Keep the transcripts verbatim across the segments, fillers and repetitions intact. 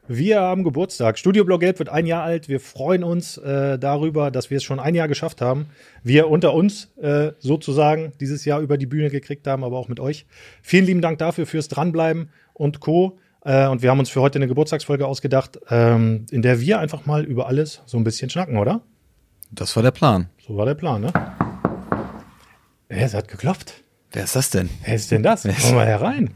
Wir haben Geburtstag. Studio Blau-Gelb wird ein Jahr alt. Wir freuen uns äh, darüber, dass wir es schon ein Jahr geschafft haben. Wir unter uns äh, sozusagen dieses Jahr über die Bühne gekriegt haben, aber auch mit euch. Vielen lieben Dank dafür, fürs Dranbleiben und Co. Äh, und wir haben uns für heute eine Geburtstagsfolge ausgedacht, ähm, in der wir einfach mal über alles so ein bisschen schnacken, oder? Das war der Plan. So war der Plan, ne? Es hat geklopft. Wer ist das denn? Wer ist denn das? Komm mal herein.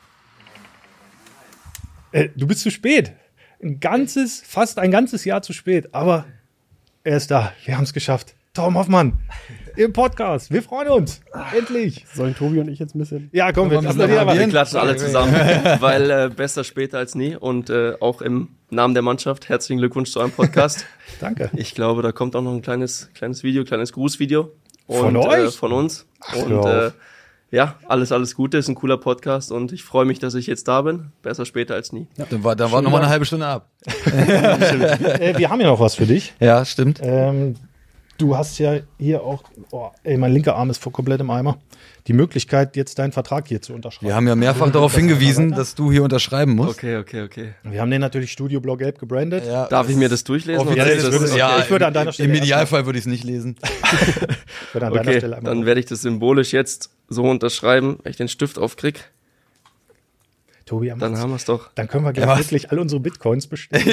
Äh, du bist zu spät. Ein ganzes, fast ein ganzes Jahr zu spät, aber er ist da. Wir haben es geschafft. Tom Hoffmann im Podcast. Wir freuen uns. Endlich. Sollen Tobi und ich jetzt ein bisschen? Ja, komm, wir, wir, wir klatschen alle zusammen, weil äh, besser später als nie und äh, auch im Namen der Mannschaft herzlichen Glückwunsch zu eurem Podcast. Danke. Ich glaube, da kommt auch noch ein kleines, kleines Video, kleines Grußvideo. Und, von euch? Äh, von uns. Ach, und äh, ja, alles, alles Gute, ist ein cooler Podcast und ich freue mich, dass ich jetzt da bin. Besser später als nie. Ja. Dann war, da war noch mal eine halbe Stunde ab. äh, wir haben ja noch was für dich. Ja, stimmt. Ähm, du hast ja hier auch, oh, ey, mein linker Arm ist voll komplett im Eimer, die Möglichkeit, jetzt deinen Vertrag hier zu unterschreiben. Wir haben ja mehrfach darauf hingewiesen, dass du hier unterschreiben musst. Okay, okay, okay. Wir haben den natürlich Studio Blau-Gelb gebrandet. Ja, Darf ich mir das durchlesen? Ja, oder das ist würde, das, ja, ich würde an deiner Stelle im Idealfall würde ich es nicht lesen. ich würde an deiner okay, Stelle einmal dann werde ich das symbolisch jetzt so unterschreiben, wenn ich den Stift aufkrieg. Tobi, dann haben wir es doch. Dann können wir gleich ja, wirklich all unsere Bitcoins bestellen.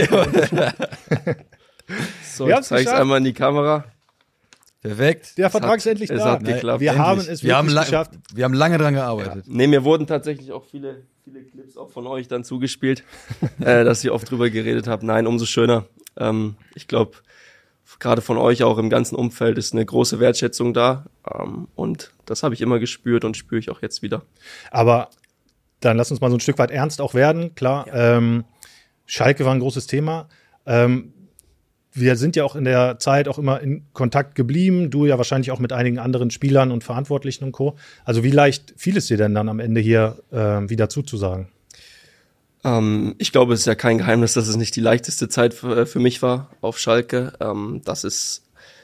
So, ich zeige es einmal in die Kamera. Perfekt. Der Vertrag hat, ist endlich es da. hat geklappt. Wir Endlich. haben es wir haben wirklich lang, geschafft. Wir haben lange dran gearbeitet. Ja. Nee, mir wurden tatsächlich auch viele, viele Clips auch von euch dann zugespielt, äh, dass ihr oft drüber geredet habt. Nein, umso schöner. Ähm, ich glaube, gerade von euch auch im ganzen Umfeld ist eine große Wertschätzung da. Ähm, und das habe ich immer gespürt und spüre ich auch jetzt wieder. Aber dann lass uns mal so ein Stück weit ernst auch werden. Klar, ja. ähm, Schalke war ein großes Thema. Ähm, wir sind ja auch in der Zeit auch immer in Kontakt geblieben. Du ja wahrscheinlich auch mit einigen anderen Spielern und Verantwortlichen und Co. Also wie leicht fiel es dir denn dann am Ende hier äh, wieder zuzusagen? Ähm, ich glaube, es ist ja kein Geheimnis, dass es nicht die leichteste Zeit für, für mich war auf Schalke. Ähm, das ist,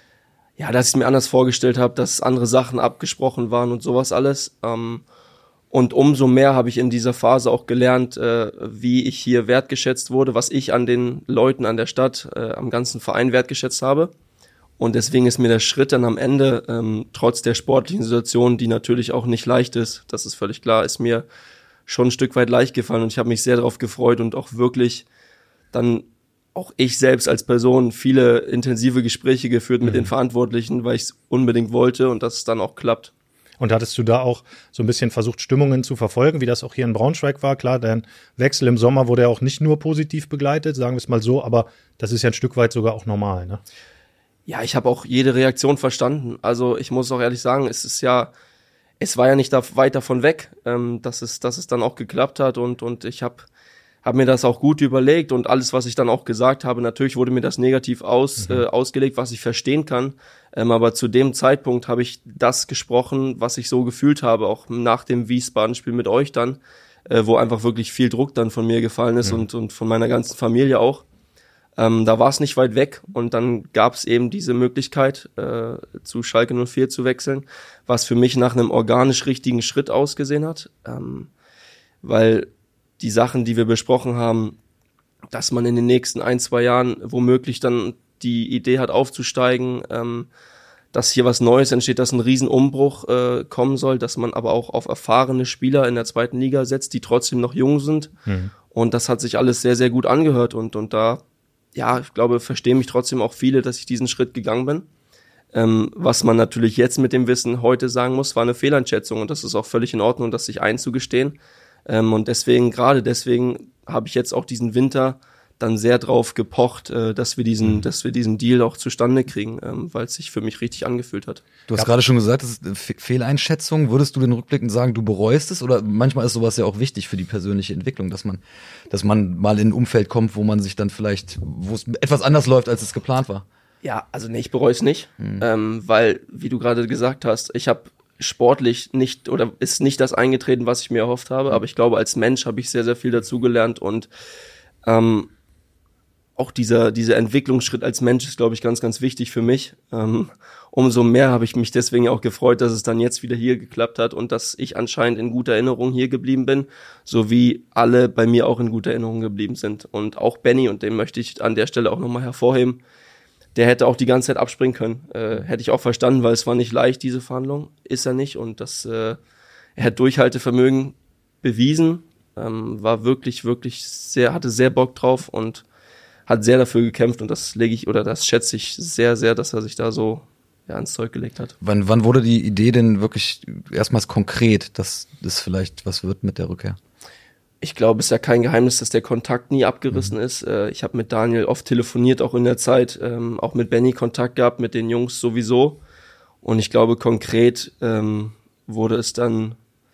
ja, dass ich es mir anders vorgestellt habe, dass andere Sachen abgesprochen waren und sowas alles. Ähm, und umso mehr habe ich in dieser Phase auch gelernt, äh, wie ich hier wertgeschätzt wurde, was ich an den Leuten, an der Stadt, äh, am ganzen Verein wertgeschätzt habe. Und deswegen ist mir der Schritt dann am Ende, ähm, trotz der sportlichen Situation, die natürlich auch nicht leicht ist, das ist völlig klar, ist mir schon ein Stück weit leicht gefallen und ich habe mich sehr darauf gefreut und auch wirklich dann auch ich selbst als Person viele intensive Gespräche geführt mhm. mit den Verantwortlichen, weil ich es unbedingt wollte und dass es dann auch klappt. Und hattest du da auch so ein bisschen versucht, Stimmungen zu verfolgen, wie das auch hier in Braunschweig war? Klar, dein Wechsel im Sommer wurde ja auch nicht nur positiv begleitet, sagen wir es mal so, aber das ist ja ein Stück weit sogar auch normal, ne? Ja, ich habe auch jede Reaktion verstanden. Also ich muss auch ehrlich sagen, es ist ja, es war ja nicht da weit davon weg, ähm, dass es, dass es dann auch geklappt hat und und ich habe hab mir das auch gut überlegt und alles, was ich dann auch gesagt habe, natürlich wurde mir das negativ aus, mhm. äh, ausgelegt, was ich verstehen kann, ähm, aber zu dem Zeitpunkt habe ich das gesprochen, was ich so gefühlt habe, auch nach dem Wiesbaden-Spiel mit euch dann, äh, wo einfach wirklich viel Druck dann von mir gefallen ist mhm. und und von meiner ganzen Familie auch. Ähm, da war es nicht weit weg und dann gab es eben diese Möglichkeit, äh, zu Schalke null vier zu wechseln, was für mich nach einem organisch richtigen Schritt ausgesehen hat, ähm, weil die Sachen, die wir besprochen haben, dass man in den nächsten ein, zwei Jahren womöglich dann die Idee hat aufzusteigen, ähm, dass hier was Neues entsteht, dass ein Riesenumbruch äh, kommen soll, dass man aber auch auf erfahrene Spieler in der zweiten Liga setzt, die trotzdem noch jung sind. Mhm. Und das hat sich alles sehr, sehr gut angehört und, und da ja, ich glaube, verstehen mich trotzdem auch viele, dass ich diesen Schritt gegangen bin. Ähm, was man natürlich jetzt mit dem Wissen heute sagen muss, war eine Fehleinschätzung und das ist auch völlig in Ordnung, das sich einzugestehen. Ähm, und deswegen, gerade deswegen, habe ich jetzt auch diesen Winter dann sehr drauf gepocht, äh, dass wir diesen, dass wir diesen Deal auch zustande kriegen, ähm, weil es sich für mich richtig angefühlt hat. Du hast ja gerade schon gesagt, das ist eine Fe- Fehleinschätzung. Würdest du den rückblickend sagen, du bereust es? Oder manchmal ist sowas ja auch wichtig für die persönliche Entwicklung, dass man, dass man mal in ein Umfeld kommt, wo man sich dann vielleicht, wo es etwas anders läuft, als es geplant war. Ja, also nee, ich bereue es nicht, hm. ähm, weil, wie du gerade gesagt hast, ich habe sportlich nicht oder ist nicht das eingetreten, was ich mir erhofft habe, aber ich glaube, als Mensch habe ich sehr, sehr viel dazugelernt und ähm, auch dieser, dieser Entwicklungsschritt als Mensch ist, glaube ich, ganz, ganz wichtig für mich. Ähm, umso mehr habe ich mich deswegen auch gefreut, dass es dann jetzt wieder hier geklappt hat und dass ich anscheinend in guter Erinnerung hier geblieben bin, sowie alle bei mir auch in guter Erinnerung geblieben sind. Und auch Benny, und den möchte ich an der Stelle auch nochmal hervorheben, der hätte auch die ganze Zeit abspringen können. Äh, hätte ich auch verstanden, weil es war nicht leicht, diese Verhandlung. Ist er nicht. Und das, äh, er hat Durchhaltevermögen bewiesen, ähm, war wirklich, wirklich sehr, hatte sehr Bock drauf und hat sehr dafür gekämpft. Und das lege ich, oder das schätze ich sehr, sehr, dass er sich da so ja, ans Zeug gelegt hat. Wann, wann wurde die Idee denn wirklich erstmals konkret, dass das vielleicht was wird mit der Rückkehr? Ich glaube, es ist ja kein Geheimnis, dass der Kontakt nie abgerissen mhm. ist. Äh, ich habe mit Daniel oft telefoniert, auch in der Zeit, ähm, auch mit Benny Kontakt gehabt, mit den Jungs sowieso. Und ich glaube, konkret ähm, wurde es dann,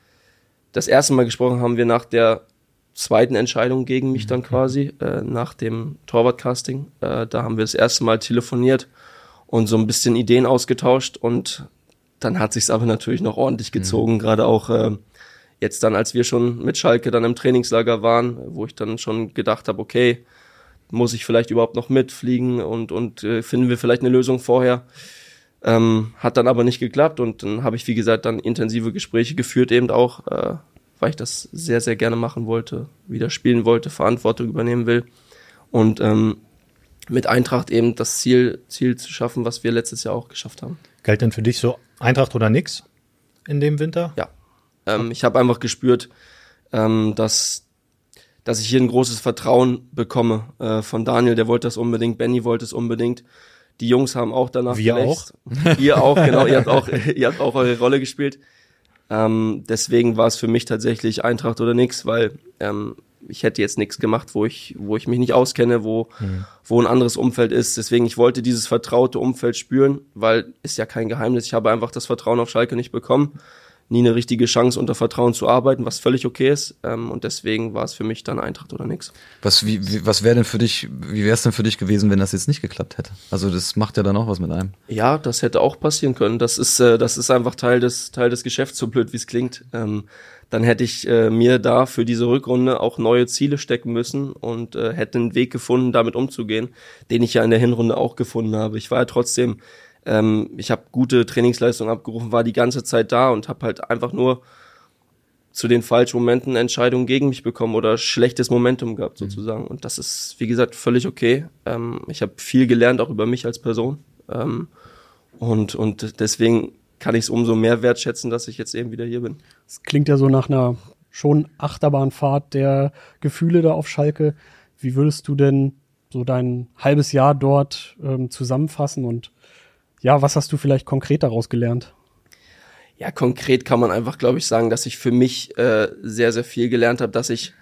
das erste Mal gesprochen haben wir nach der zweiten Entscheidung gegen mich dann quasi, äh, nach dem Torwart-Casting. Äh, da haben wir das erste Mal telefoniert und so ein bisschen Ideen ausgetauscht und dann hat sich's aber natürlich noch ordentlich gezogen, mhm. gerade auch äh, jetzt dann, als wir schon mit Schalke dann im Trainingslager waren, wo ich dann schon gedacht habe, okay, muss ich vielleicht überhaupt noch mitfliegen und und äh, finden wir vielleicht eine Lösung vorher. Ähm, hat dann aber nicht geklappt und dann habe ich, wie gesagt, dann intensive Gespräche geführt eben auch, äh, weil ich das sehr, sehr gerne machen wollte, wieder spielen wollte, Verantwortung übernehmen will und ähm, mit Eintracht eben das Ziel, Ziel zu schaffen, was wir letztes Jahr auch geschafft haben. Galt denn für dich so Eintracht oder nix in dem Winter? Ja, ähm, ich habe einfach gespürt, ähm, dass, dass ich hier ein großes Vertrauen bekomme äh, von Daniel, der wollte das unbedingt, Benny wollte es unbedingt. Die Jungs haben auch danach Wir gelächzt. auch. Ihr auch, genau, ihr habt auch, ihr habt auch eure Rolle gespielt. Ähm, deswegen war es für mich tatsächlich Eintracht oder nix, weil ähm, ich hätte jetzt nichts gemacht, wo ich, wo ich mich nicht auskenne, wo, mhm. wo ein anderes Umfeld ist. Deswegen, ich wollte dieses vertraute Umfeld spüren, weil ist ja kein Geheimnis. Ich habe einfach das Vertrauen auf Schalke nicht bekommen. Nie eine richtige Chance, unter Vertrauen zu arbeiten, was völlig okay ist. Ähm, und deswegen war es für mich dann Eintracht oder nix. Was, wie, wie, was wäre denn für dich, wie wäre es denn für dich gewesen, wenn das jetzt nicht geklappt hätte? Also das macht ja dann auch was mit einem. Ja, das hätte auch passieren können. Das ist, äh, das ist einfach Teil des, Teil des Geschäfts, so blöd wie es klingt. Ähm, dann hätte ich äh, mir da für diese Rückrunde auch neue Ziele stecken müssen und äh, hätte einen Weg gefunden, damit umzugehen, den ich ja in der Hinrunde auch gefunden habe. Ich war ja trotzdem, ähm, ich habe gute Trainingsleistungen abgerufen, war die ganze Zeit da und habe halt einfach nur zu den falschen Momenten Entscheidungen gegen mich bekommen oder schlechtes Momentum gehabt sozusagen. Und das ist, wie gesagt, völlig okay. Ähm, ich habe viel gelernt, auch über mich als Person. Ähm, und, und deswegen kann ich es umso mehr wertschätzen, dass ich jetzt eben wieder hier bin. Es klingt ja so nach einer schon Achterbahnfahrt der Gefühle da auf Schalke. Wie würdest du denn so dein halbes Jahr dort ähm, zusammenfassen und ja, was hast du vielleicht konkret daraus gelernt? Ja, konkret kann man einfach, glaube ich, sagen, dass ich für mich äh, sehr, sehr viel gelernt habe, dass ich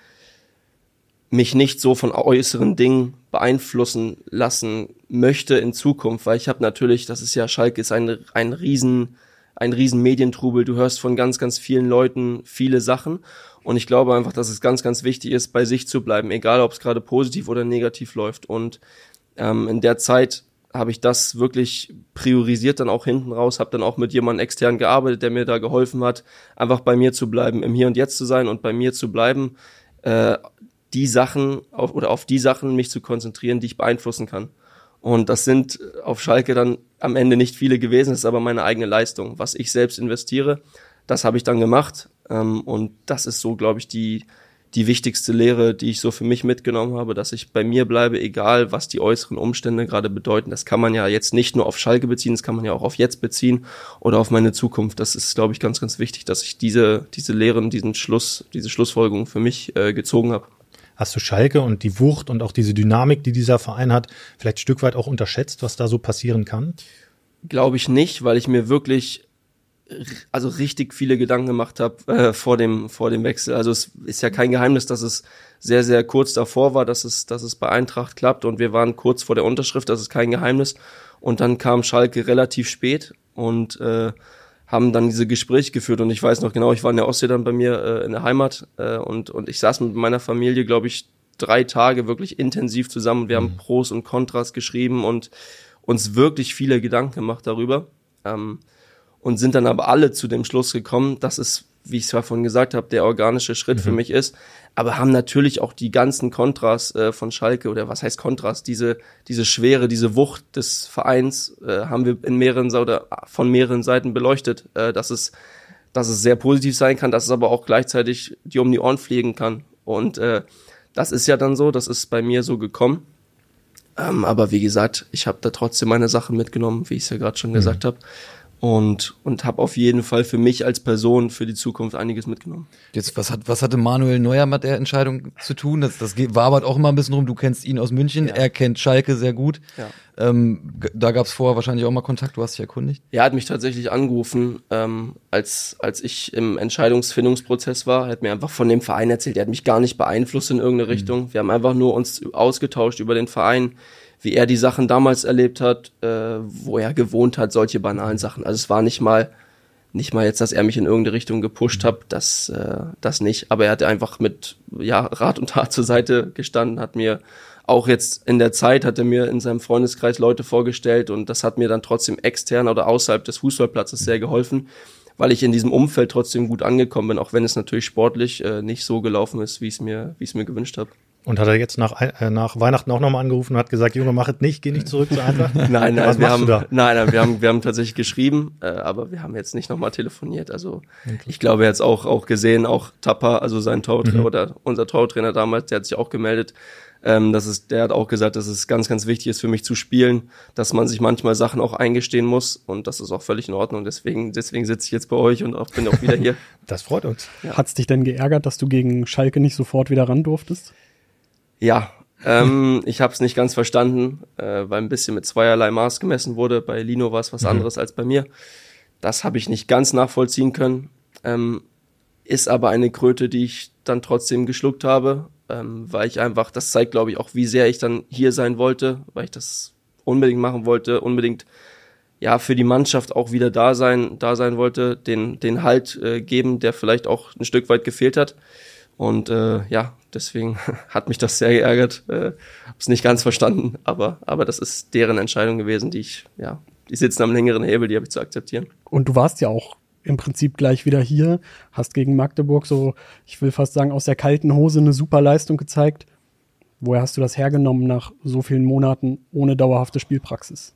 mich nicht so von äußeren Dingen beeinflussen lassen möchte in Zukunft, weil ich habe natürlich, das ist ja, Schalke ist ein, ein riesen, ein riesen Medientrubel, du hörst von ganz, ganz vielen Leuten viele Sachen und ich glaube einfach, dass es ganz, ganz wichtig ist, bei sich zu bleiben, egal ob es gerade positiv oder negativ läuft und ähm, in der Zeit habe ich das wirklich priorisiert dann auch hinten raus, habe dann auch mit jemandem extern gearbeitet, der mir da geholfen hat, einfach bei mir zu bleiben, im Hier und Jetzt zu sein und bei mir zu bleiben, äh, die Sachen auf, oder auf die Sachen mich zu konzentrieren, die ich beeinflussen kann. Und das sind auf Schalke dann am Ende nicht viele gewesen, das ist aber meine eigene Leistung. Was ich selbst investiere, das habe ich dann gemacht ähm, und das ist so, glaube ich, die die wichtigste Lehre, die ich so für mich mitgenommen habe, dass ich bei mir bleibe, egal was die äußeren Umstände gerade bedeuten. Das kann man ja jetzt nicht nur auf Schalke beziehen, das kann man ja auch auf jetzt beziehen oder auf meine Zukunft. Das ist, glaube ich, ganz, ganz wichtig, dass ich diese diese Lehren, diesen Schluss, diese Schlussfolgerung für mich äh, gezogen habe. Hast du Schalke und die Wucht und auch diese Dynamik, die dieser Verein hat, vielleicht ein Stück weit auch unterschätzt, was da so passieren kann? Glaube ich nicht, weil ich mir wirklich also richtig viele Gedanken gemacht habe äh, vor dem vor dem Wechsel. Also es ist ja kein Geheimnis, dass es sehr, sehr kurz davor war, dass es dass es bei Eintracht klappt und wir waren kurz vor der Unterschrift, das ist kein Geheimnis. Und dann kam Schalke relativ spät und äh, haben dann diese Gespräche geführt und ich weiß noch genau, ich war in der Ostsee dann bei mir äh, in der Heimat äh, und und ich saß mit meiner Familie, glaube ich, drei Tage wirklich intensiv zusammen und wir haben Pros und Kontras geschrieben und uns wirklich viele Gedanken gemacht darüber. Ähm, und sind dann aber alle zu dem Schluss gekommen, dass es wie ich es ja vorhin gesagt habe, der organische Schritt mhm. für mich ist, aber haben natürlich auch die ganzen Kontras äh, von Schalke, oder was heißt Kontras, diese diese Schwere, diese Wucht des Vereins äh, haben wir in mehreren oder von mehreren Seiten beleuchtet, äh, dass es dass es sehr positiv sein kann, dass es aber auch gleichzeitig dir um die Ohren fliegen kann. Und äh, das ist ja dann so, das ist bei mir so gekommen. Ähm, aber wie gesagt, ich habe da trotzdem meine Sachen mitgenommen, wie ich es ja gerade schon mhm. gesagt habe. Und, und habe auf jeden Fall für mich als Person für die Zukunft einiges mitgenommen. Jetzt, was hat, was hatte Manuel Neuer mit der Entscheidung zu tun? Das, das wabert auch immer ein bisschen rum. Du kennst ihn aus München, ja. Er kennt Schalke sehr gut. Ja. Ähm, da gab es vorher wahrscheinlich auch mal Kontakt, du hast dich erkundigt? Er hat mich tatsächlich angerufen, ähm, als, als ich im Entscheidungsfindungsprozess war. Er hat mir einfach von dem Verein erzählt, er hat mich gar nicht beeinflusst in irgendeine Richtung. Mhm. Wir haben einfach nur uns ausgetauscht über den Verein, wie er die Sachen damals erlebt hat, äh, wo er gewohnt hat, solche banalen Sachen. Also es war nicht mal nicht mal jetzt, dass er mich in irgendeine Richtung gepusht hat, das äh, das nicht. Aber er hat einfach mit ja Rat und Tat zur Seite gestanden, hat mir auch jetzt in der Zeit, hat er mir in seinem Freundeskreis Leute vorgestellt und das hat mir dann trotzdem extern oder außerhalb des Fußballplatzes sehr geholfen, weil ich in diesem Umfeld trotzdem gut angekommen bin, auch wenn es natürlich sportlich äh, nicht so gelaufen ist, wie ich es mir wie ich es mir gewünscht habe. Und hat er jetzt nach, äh, nach Weihnachten auch nochmal angerufen und hat gesagt, Junge, mach es nicht, geh nicht zurück zu Eintracht? Nein, nein, wir haben, nein, nein, wir haben, wir haben tatsächlich geschrieben, äh, aber wir haben jetzt nicht nochmal telefoniert. Also ich glaube, er hat es auch, auch gesehen, auch Tappa, also sein Tortrainer mhm. oder unser Tortrainer damals, der hat sich auch gemeldet. Ähm, das ist, der hat auch gesagt, dass es ganz, ganz wichtig ist für mich zu spielen, dass man sich manchmal Sachen auch eingestehen muss und das ist auch völlig in Ordnung. Deswegen, deswegen sitze ich jetzt bei euch und auch, bin auch wieder hier. Das freut uns. Ja. Hat's dich denn geärgert, dass du gegen Schalke nicht sofort wieder ran durftest? Ja, ähm, ich habe es nicht ganz verstanden, äh, weil ein bisschen mit zweierlei Maß gemessen wurde. Bei Lino war es was mhm. anderes als bei mir. Das habe ich nicht ganz nachvollziehen können. Ähm, ist aber eine Kröte, die ich dann trotzdem geschluckt habe, ähm, weil ich einfach, das zeigt, glaube ich, auch, wie sehr ich dann hier sein wollte, weil ich das unbedingt machen wollte, unbedingt ja für die Mannschaft auch wieder da sein, da sein wollte, den den Halt äh, geben, der vielleicht auch ein Stück weit gefehlt hat. Und äh, ja, deswegen hat mich das sehr geärgert. Äh, hab's nicht ganz verstanden, aber aber das ist deren Entscheidung gewesen, die ich, ja, die sitzen am längeren Hebel, die habe ich zu akzeptieren. Und du warst ja auch im Prinzip gleich wieder hier, hast gegen Magdeburg so, ich will fast sagen, aus der kalten Hose eine super Leistung gezeigt. Woher hast du das hergenommen nach so vielen Monaten ohne dauerhafte Spielpraxis?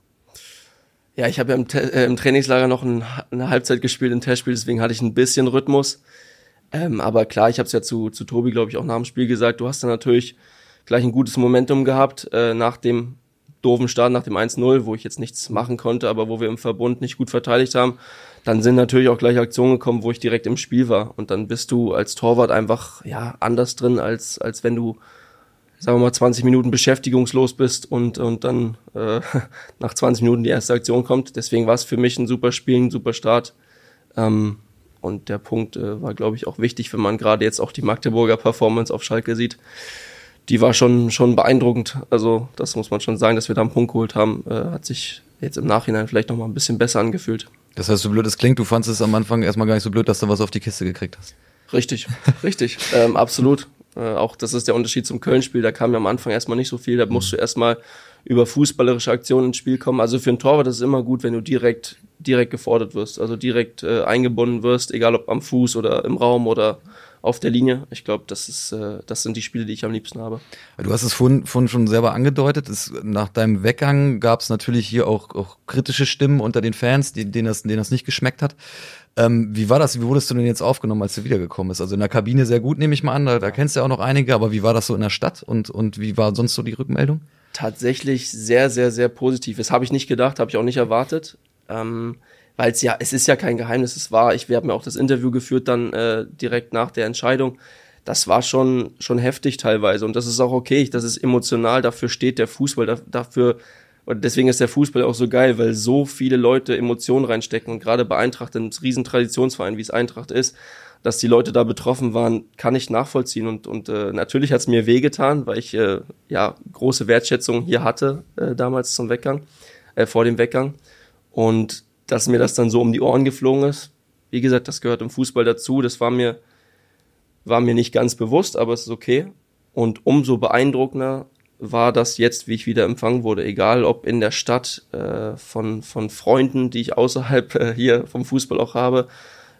Ja, ich habe ja im, äh, im Trainingslager noch ein, eine Halbzeit gespielt, ein Testspiel, deswegen hatte ich ein bisschen Rhythmus. Ähm, aber klar, ich habe es ja zu, zu Tobi, glaube ich, auch nach dem Spiel gesagt, du hast dann natürlich gleich ein gutes Momentum gehabt äh, nach dem doofen Start, nach dem eins null, wo ich jetzt nichts machen konnte, aber wo wir im Verbund nicht gut verteidigt haben. Dann sind natürlich auch gleich Aktionen gekommen, wo ich direkt im Spiel war. Und dann bist du als Torwart einfach ja anders drin, als als wenn du, sagen wir mal, zwanzig Minuten beschäftigungslos bist und und dann äh, nach zwanzig Minuten die erste Aktion kommt. Deswegen war es für mich ein super Spiel, ein super Start. Ähm, Und der Punkt äh, war, glaube ich, auch wichtig, wenn man gerade jetzt auch die Magdeburger Performance auf Schalke sieht. Die war schon schon beeindruckend. Also das muss man schon sagen, dass wir da einen Punkt geholt haben. Äh, hat sich jetzt im Nachhinein vielleicht noch mal ein bisschen besser angefühlt. Das heißt, so blöd es klingt, du fandest es am Anfang erstmal gar nicht so blöd, dass du was auf die Kiste gekriegt hast. Richtig, richtig, ähm, absolut. Äh, auch das ist der Unterschied zum Köln-Spiel. Da kam ja am Anfang erstmal nicht so viel. Da musst du erstmal über fußballerische Aktionen ins Spiel kommen. Also für einen Torwart ist es immer gut, wenn du direkt direkt gefordert wirst, also direkt äh, eingebunden wirst, egal ob am Fuß oder im Raum oder auf der Linie. Ich glaube, das ist, äh, das sind die Spiele, die ich am liebsten habe. Du hast es vorhin, vorhin schon selber angedeutet. Es, nach deinem Weggang gab es natürlich hier auch, auch kritische Stimmen unter den Fans, die, denen das, denen das nicht geschmeckt hat. Ähm, wie war das? Wie wurdest du denn jetzt aufgenommen, als du wiedergekommen bist? Also in der Kabine sehr gut, nehme ich mal an. Da, da kennst du ja auch noch einige. Aber wie war das so in der Stadt und und wie war sonst so die Rückmeldung? Tatsächlich sehr, sehr, sehr positiv. Das habe ich nicht gedacht, habe ich auch nicht erwartet. Ähm, weil es ja, es ist ja kein Geheimnis, es war, ich, wir haben ja auch das Interview geführt dann äh, direkt nach der Entscheidung, das war schon schon heftig teilweise und das ist auch okay, das ist emotional, dafür steht der Fußball, da, dafür, und deswegen ist der Fußball auch so geil, weil so viele Leute Emotionen reinstecken und gerade bei Eintracht, einem riesen Traditionsverein, wie es Eintracht ist, dass die Leute da betroffen waren, kann ich nachvollziehen und und äh, natürlich hat es mir wehgetan, weil ich äh, ja große Wertschätzung hier hatte äh, damals zum Weggang, äh, vor dem Weggang. Und dass mir das dann so um die Ohren geflogen ist, wie gesagt, das gehört im Fußball dazu, das war mir, war mir nicht ganz bewusst, aber es ist okay. Und umso beeindruckender war das jetzt, wie ich wieder empfangen wurde, egal ob in der Stadt, äh, von, von Freunden, die ich außerhalb äh, hier vom Fußball auch habe,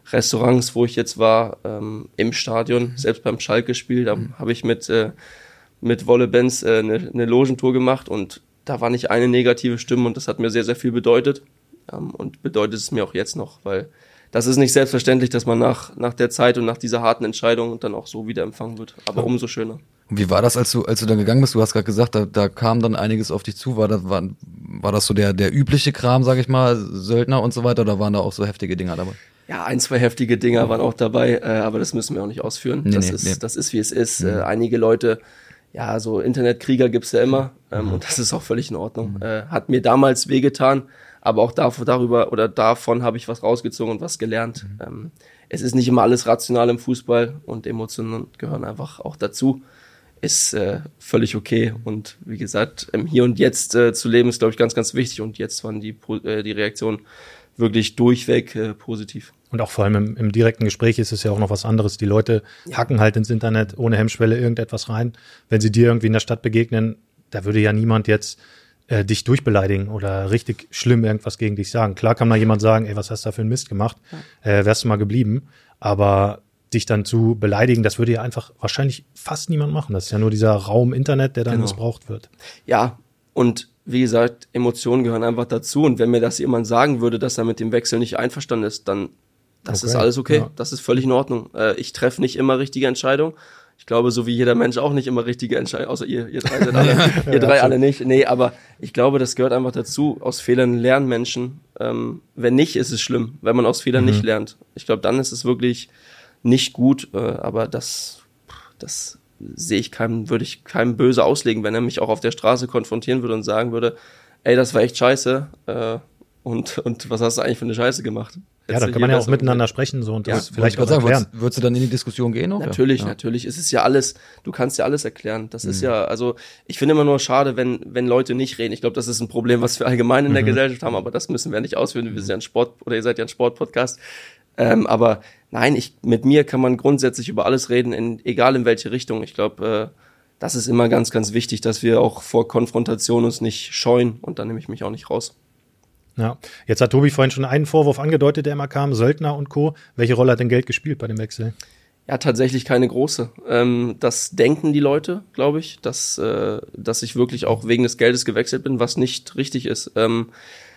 Restaurants, wo ich jetzt war, ähm, im Stadion, selbst beim Schalke-Spiel, da habe ich mit, äh, mit Wolle Benz äh, eine, eine Logentour gemacht und da war nicht eine negative Stimme und das hat mir sehr, sehr viel bedeutet ähm, und bedeutet es mir auch jetzt noch, weil das ist nicht selbstverständlich, dass man nach, nach der Zeit und nach dieser harten Entscheidung dann auch so wieder empfangen wird, aber ja. umso schöner. Und wie war das, als du, als du dann gegangen bist? Du hast gerade gesagt, da, da kam dann einiges auf dich zu. War das, war, war das so der, der übliche Kram, sag ich mal, Söldner und so weiter, oder waren da auch so heftige Dinger dabei? Ja, ein, zwei heftige Dinger waren auch dabei, äh, aber das müssen wir auch nicht ausführen. Nee, das, nee, ist, nee. das ist, wie es ist. Mhm. Äh, einige Leute, ja, so Internetkrieger gibt's ja immer ähm, mhm. und das ist auch völlig in Ordnung. Mhm. Äh, hat mir damals wehgetan, aber auch davor, darüber oder davon habe ich was rausgezogen und was gelernt. Mhm. Ähm, es ist nicht immer alles rational im Fußball und Emotionen gehören einfach auch dazu. Ist äh, völlig okay und wie gesagt, im Hier und Jetzt äh, zu leben ist, glaube ich, ganz, ganz wichtig und jetzt waren die, äh, die Reaktionen wirklich durchweg äh, positiv. Und auch vor allem im, im direkten Gespräch ist es ja auch noch was anderes. Die Leute ja. hacken halt ins Internet ohne Hemmschwelle irgendetwas rein. Wenn sie dir irgendwie in der Stadt begegnen, da würde ja niemand jetzt äh, dich durchbeleidigen oder richtig schlimm irgendwas gegen dich sagen. Klar kann mal jemand sagen, ey, was hast du da für einen Mist gemacht? Ja. Äh, wärst du mal geblieben? Aber dich dann zu beleidigen, das würde ja einfach wahrscheinlich fast niemand machen. Das ist ja nur dieser Raum Internet, der dann genau. missbraucht wird. Ja, und wie gesagt, Emotionen gehören einfach dazu. Und wenn mir das jemand sagen würde, dass er mit dem Wechsel nicht einverstanden ist, dann das okay. ist alles okay. Ja. Das ist völlig in Ordnung. Äh, ich treffe nicht immer richtige Entscheidungen. Ich glaube, so wie jeder Mensch auch nicht immer richtige Entscheidungen, außer ihr, ihr drei seid alle, ihr drei alle nicht. Nee, aber ich glaube, das gehört einfach dazu. Aus Fehlern lernen Menschen. Ähm, wenn nicht, ist es schlimm, wenn man aus Fehlern mhm. nicht lernt. Ich glaube, dann ist es wirklich nicht gut, äh, aber das, das sehe ich keinem, würde ich keinem böse auslegen, wenn er mich auch auf der Straße konfrontieren würde und sagen würde, ey, das war echt scheiße, äh, und, und was hast du eigentlich für eine Scheiße gemacht? Ja, da kann man ja auch miteinander sprechen, so, und das ja, vielleicht auch sagen, würdest, würdest du dann in die Diskussion gehen auch? Natürlich, ja. natürlich. Es ist ja alles, du kannst ja alles erklären. Das mhm. ist ja, also, ich finde immer nur schade, wenn, wenn Leute nicht reden. Ich glaube, das ist ein Problem, was wir allgemein in mhm. der Gesellschaft haben, aber das müssen wir nicht ausführen. Wir sind ja ein Sport, oder ihr seid ja ein Sportpodcast. Ähm, aber nein, ich, mit mir kann man grundsätzlich über alles reden, in, egal in welche Richtung. Ich glaube, äh, das ist immer ganz, ganz wichtig, dass wir auch vor Konfrontation uns nicht scheuen und dann nehme ich mich auch nicht raus. Ja, jetzt hat Tobi vorhin schon einen Vorwurf angedeutet, der immer kam, Söldner und Co. Welche Rolle hat denn Geld gespielt bei dem Wechsel? Ja, tatsächlich keine große. Ähm, das denken die Leute, glaube ich, dass, äh, dass ich wirklich auch wegen des Geldes gewechselt bin, was nicht richtig ist. Ähm,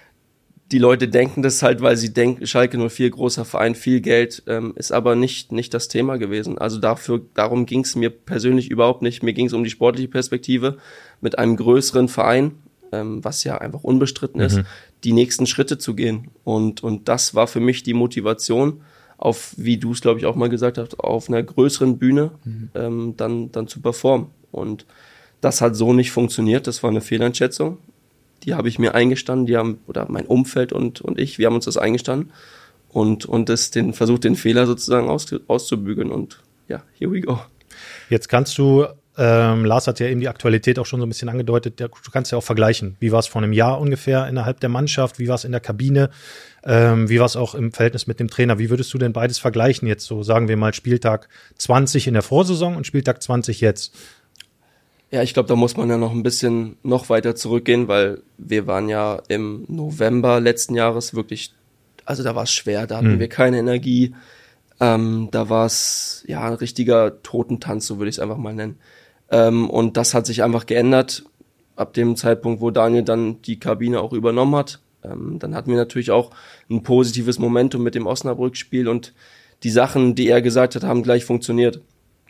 Die Leute denken das halt, weil sie denken, Schalke null vier, großer Verein, viel Geld, ähm, ist aber nicht nicht das Thema gewesen. Also dafür, darum ging es mir persönlich überhaupt nicht. Mir ging es um die sportliche Perspektive, mit einem größeren Verein, ähm, was ja einfach unbestritten mhm. ist, die nächsten Schritte zu gehen. Und und das war für mich die Motivation, auf, wie du es, glaube ich, auch mal gesagt hast, auf einer größeren Bühne mhm. ähm, dann dann zu performen. Und das hat so nicht funktioniert. Das war eine Fehleinschätzung. Die habe ich mir eingestanden, die haben, oder mein Umfeld und, und ich, wir haben uns das eingestanden und, und das, den, versucht, den Fehler sozusagen aus, auszubügeln und ja, here we go. Jetzt kannst du, ähm, Lars hat ja eben die Aktualität auch schon so ein bisschen angedeutet, du kannst ja auch vergleichen. Wie war es vor einem Jahr ungefähr innerhalb der Mannschaft, wie war es in der Kabine, ähm, wie war es auch im Verhältnis mit dem Trainer? Wie würdest du denn beides vergleichen jetzt, so sagen wir mal Spieltag zwanzig in der Vorsaison und Spieltag zwanzig jetzt? Ja, ich glaube, da muss man ja noch ein bisschen noch weiter zurückgehen, weil wir waren ja im November letzten Jahres wirklich, also da war es schwer, da hatten mhm. wir keine Energie, ähm, da war es ja ein richtiger Totentanz, so würde ich es einfach mal nennen. Ähm, und das hat sich einfach geändert ab dem Zeitpunkt, wo Daniel dann die Kabine auch übernommen hat. Ähm, dann hatten wir natürlich auch ein positives Momentum mit dem Osnabrück-Spiel und die Sachen, die er gesagt hat, haben gleich funktioniert.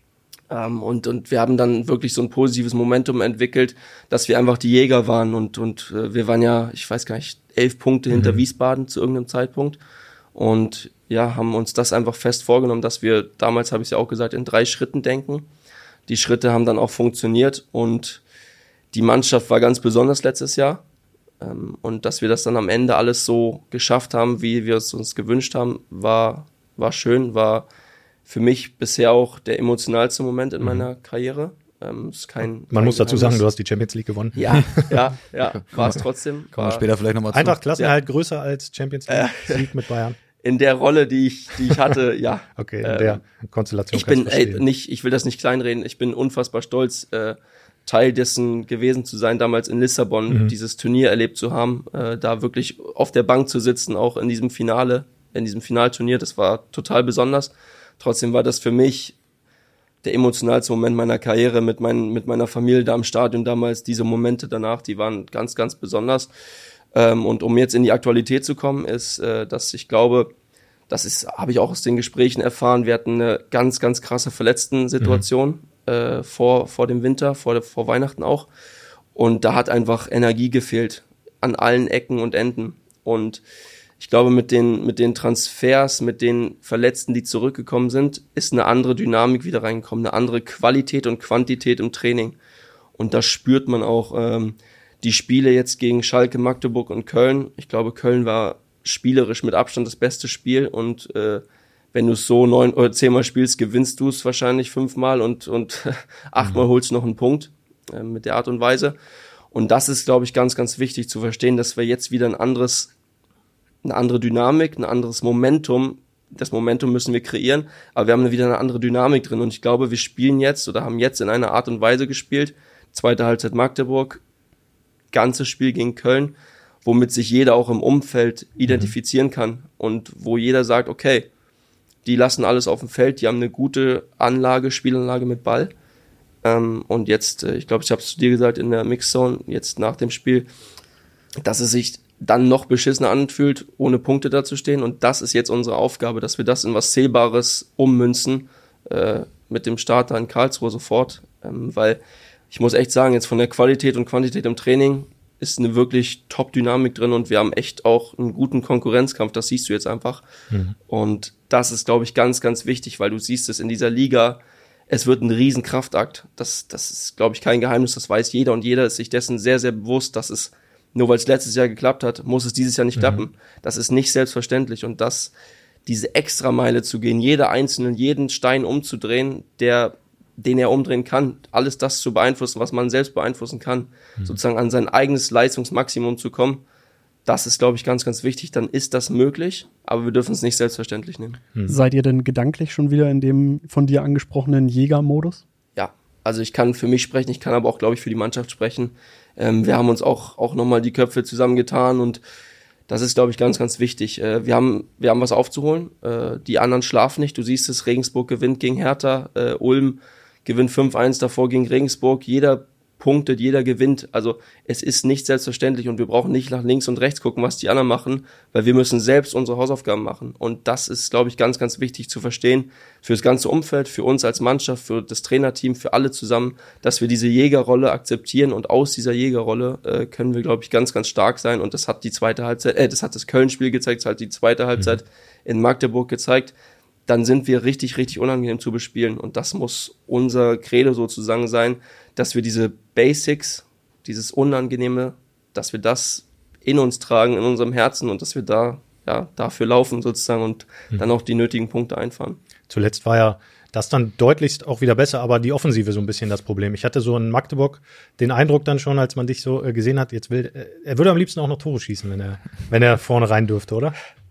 Um, und, und wir haben dann wirklich so ein positives Momentum entwickelt, dass wir einfach die Jäger waren und, und äh, wir waren ja, ich weiß gar nicht, elf Punkte mhm. hinter Wiesbaden zu irgendeinem Zeitpunkt und ja, haben uns das einfach fest vorgenommen, dass wir, damals habe ich es ja auch gesagt, in drei Schritten denken. Die Schritte haben dann auch funktioniert und die Mannschaft war ganz besonders letztes Jahr ähm, und dass wir das dann am Ende alles so geschafft haben, wie wir es uns gewünscht haben, war, war schön, war für mich bisher auch der emotionalste Moment in mhm. meiner Karriere. Ähm, ist kein, Man kein muss dazu sagen, du hast die Champions League gewonnen. Ja, ja, ja, war es trotzdem. Kommen wir später vielleicht nochmal zu. Eintracht Klassenerhalt ja. größer als Champions League Sieg mit Bayern. In der Rolle, die ich, die ich hatte, ja. Okay, in ähm, der Konstellation. Ich bin, ey, nicht, ich will das nicht kleinreden. Ich bin unfassbar stolz, äh, Teil dessen gewesen zu sein, damals in Lissabon, mhm. dieses Turnier erlebt zu haben, äh, da wirklich auf der Bank zu sitzen, auch in diesem Finale in diesem Finalturnier. Das war total besonders. Trotzdem war das für mich der emotionalste Moment meiner Karriere mit, mein, mit meiner Familie da im Stadion damals. Diese Momente danach, die waren ganz, ganz besonders. Ähm, und um jetzt in die Aktualität zu kommen, ist, äh, dass ich glaube, das ist, habe ich auch aus den Gesprächen erfahren, wir hatten eine ganz, ganz krasse Verletzten-Situation mhm. äh, vor, vor dem Winter, vor, vor Weihnachten auch. Und da hat einfach Energie gefehlt an allen Ecken und Enden. Und ich glaube, mit den, mit den Transfers, mit den Verletzten, die zurückgekommen sind, ist eine andere Dynamik wieder reingekommen, eine andere Qualität und Quantität im Training. Und das spürt man auch. Ähm, die Spiele jetzt gegen Schalke, Magdeburg und Köln. Ich glaube, Köln war spielerisch mit Abstand das beste Spiel. Und äh, wenn du es so neun oder zehnmal spielst, gewinnst du es wahrscheinlich fünfmal und, und achtmal holst du noch einen Punkt äh, mit der Art und Weise. Und das ist, glaube ich, ganz, ganz wichtig zu verstehen, dass wir jetzt wieder ein anderes eine andere Dynamik, ein anderes Momentum. Das Momentum müssen wir kreieren, aber wir haben wieder eine andere Dynamik drin. Und ich glaube, wir spielen jetzt oder haben jetzt in einer Art und Weise gespielt. Zweite Halbzeit Magdeburg, ganzes Spiel gegen Köln, womit sich jeder auch im Umfeld identifizieren kann und wo jeder sagt, okay, die lassen alles auf dem Feld, die haben eine gute Anlage, Spielanlage mit Ball. Ähm, und jetzt, ich glaube, ich habe es zu dir gesagt in der Mixzone, jetzt nach dem Spiel, dass es sich dann noch beschissener anfühlt, ohne Punkte dazustehen. Und das ist jetzt unsere Aufgabe, dass wir das in was Sehbares ummünzen, äh, mit dem Starter in Karlsruhe sofort. Ähm, weil ich muss echt sagen, jetzt von der Qualität und Quantität im Training ist eine wirklich Top-Dynamik drin und wir haben echt auch einen guten Konkurrenzkampf, das siehst du jetzt einfach. Mhm. Und das ist, glaube ich, ganz, ganz wichtig, weil du siehst es in dieser Liga, es wird ein Riesenkraftakt. Das, das ist, glaube ich, kein Geheimnis, das weiß jeder und jeder ist sich dessen sehr, sehr bewusst, dass es nur weil es letztes Jahr geklappt hat, muss es dieses Jahr nicht mhm. klappen. Das ist nicht selbstverständlich. Und das, diese Extrameile zu gehen, jeder Einzelne, jeden Stein umzudrehen, der, den er umdrehen kann, alles das zu beeinflussen, was man selbst beeinflussen kann, mhm. sozusagen an sein eigenes Leistungsmaximum zu kommen, das ist, glaube ich, ganz, ganz wichtig. Dann ist das möglich, aber wir dürfen es nicht selbstverständlich nehmen. Mhm. Seid ihr denn gedanklich schon wieder in dem von dir angesprochenen Jägermodus? Ja, also ich kann für mich sprechen, ich kann aber auch, glaube ich, für die Mannschaft sprechen. Ähm, wir haben uns auch, auch nochmal die Köpfe zusammengetan und das ist, glaube ich, ganz, ganz wichtig. Äh, wir haben, wir haben was aufzuholen. Äh, die anderen schlafen nicht. Du siehst es, Regensburg gewinnt gegen Hertha, äh, Ulm gewinnt fünf eins davor gegen Regensburg. Jeder punktet, jeder gewinnt. Also es ist nicht selbstverständlich und wir brauchen nicht nach links und rechts gucken, was die anderen machen, weil wir müssen selbst unsere Hausaufgaben machen. Und das ist, glaube ich, ganz, ganz wichtig zu verstehen für das ganze Umfeld, für uns als Mannschaft, für das Trainerteam, für alle zusammen, dass wir diese Jägerrolle akzeptieren und aus dieser Jägerrolle äh, können wir, glaube ich, ganz, ganz stark sein. Und das hat die zweite Halbzeit, äh, das hat das Köln-Spiel gezeigt, das hat die zweite Halbzeit mhm. in Magdeburg gezeigt. Dann sind wir richtig, richtig unangenehm zu bespielen. Und das muss unser Credo sozusagen sein, dass wir diese Basics, dieses Unangenehme, dass wir das in uns tragen, in unserem Herzen und dass wir da ja dafür laufen sozusagen und mhm. dann auch die nötigen Punkte einfahren. Zuletzt war ja das dann deutlichst auch wieder besser, aber die Offensive so ein bisschen das Problem. Ich hatte so in Magdeburg den Eindruck dann schon, als man dich so äh, gesehen hat, jetzt will, äh, er würde am liebsten auch noch Tore schießen, wenn er, wenn er vorne rein dürfte, oder?